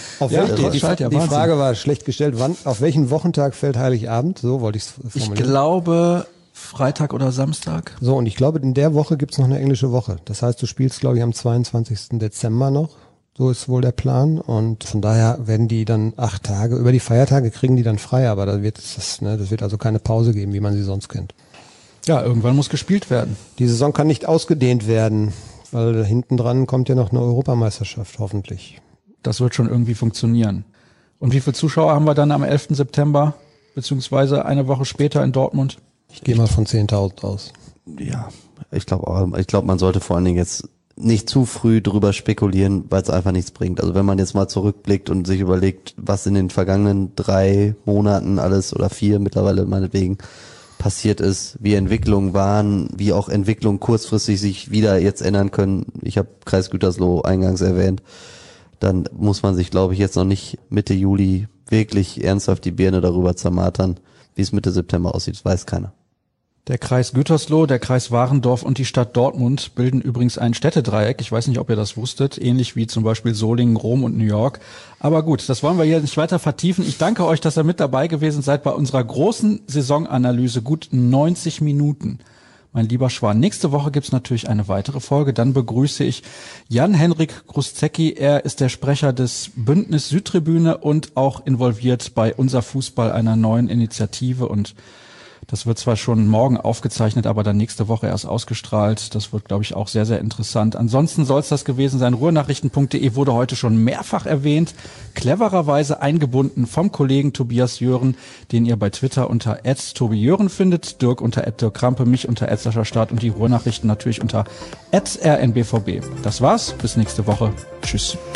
Die Frage war schlecht gestellt. Auf welchen Wochentag fällt Heiligabend? So wollte ich es formulieren. Ich glaube Freitag oder Samstag. So, und ich glaube, in der Woche gibt's noch eine englische Woche. Das heißt, du spielst, glaube ich, am 22. Dezember noch. So ist wohl der Plan. Und von daher werden die dann 8 Tage, über die Feiertage kriegen die dann frei. Aber das wird also keine Pause geben, wie man sie sonst kennt. Ja, irgendwann muss gespielt werden. Die Saison kann nicht ausgedehnt werden, weil hinten dran kommt ja noch eine Europameisterschaft, hoffentlich. Das wird schon irgendwie funktionieren. Und wie viele Zuschauer haben wir dann am 11. September, beziehungsweise eine Woche später in Dortmund? Ich gehe mal von 10.000 aus. Ja, ich glaube, man sollte vor allen Dingen jetzt nicht zu früh drüber spekulieren, weil es einfach nichts bringt. Also wenn man jetzt mal zurückblickt und sich überlegt, was in den vergangenen 3 Monaten alles oder 4 mittlerweile meinetwegen passiert ist, wie Entwicklungen waren, wie auch Entwicklungen kurzfristig sich wieder jetzt ändern können. Ich habe Kreis Gütersloh eingangs erwähnt. Dann muss man sich, glaube ich, jetzt noch nicht Mitte Juli wirklich ernsthaft die Birne darüber zermartern, wie es Mitte September aussieht. Weiß keiner. Der Kreis Gütersloh, der Kreis Warendorf und die Stadt Dortmund bilden übrigens ein Städtedreieck. Ich weiß nicht, ob ihr das wusstet, ähnlich wie zum Beispiel Solingen, Rom und New York. Aber gut, das wollen wir hier nicht weiter vertiefen. Ich danke euch, dass ihr mit dabei gewesen seid bei unserer großen Saisonanalyse. Gut 90 Minuten. Mein lieber Schwan, nächste Woche gibt's natürlich eine weitere Folge. Dann begrüße ich Jan-Henrik Gruszecki. Er ist der Sprecher des Bündnis Südtribüne und auch involviert bei Unser Fußball, einer neuen Initiative. Und das wird zwar schon morgen aufgezeichnet, aber dann nächste Woche erst ausgestrahlt. Das wird, glaube ich, auch sehr, sehr interessant. Ansonsten soll es das gewesen sein. Ruhrnachrichten.de wurde heute schon mehrfach erwähnt. Clevererweise eingebunden vom Kollegen Tobias Jören, den ihr bei Twitter unter @tobijören findet, Dirk unter @Dirk Krampe, mich unter @SaschaStart und die Ruhrnachrichten natürlich unter @rnbvb. Das war's. Bis nächste Woche. Tschüss.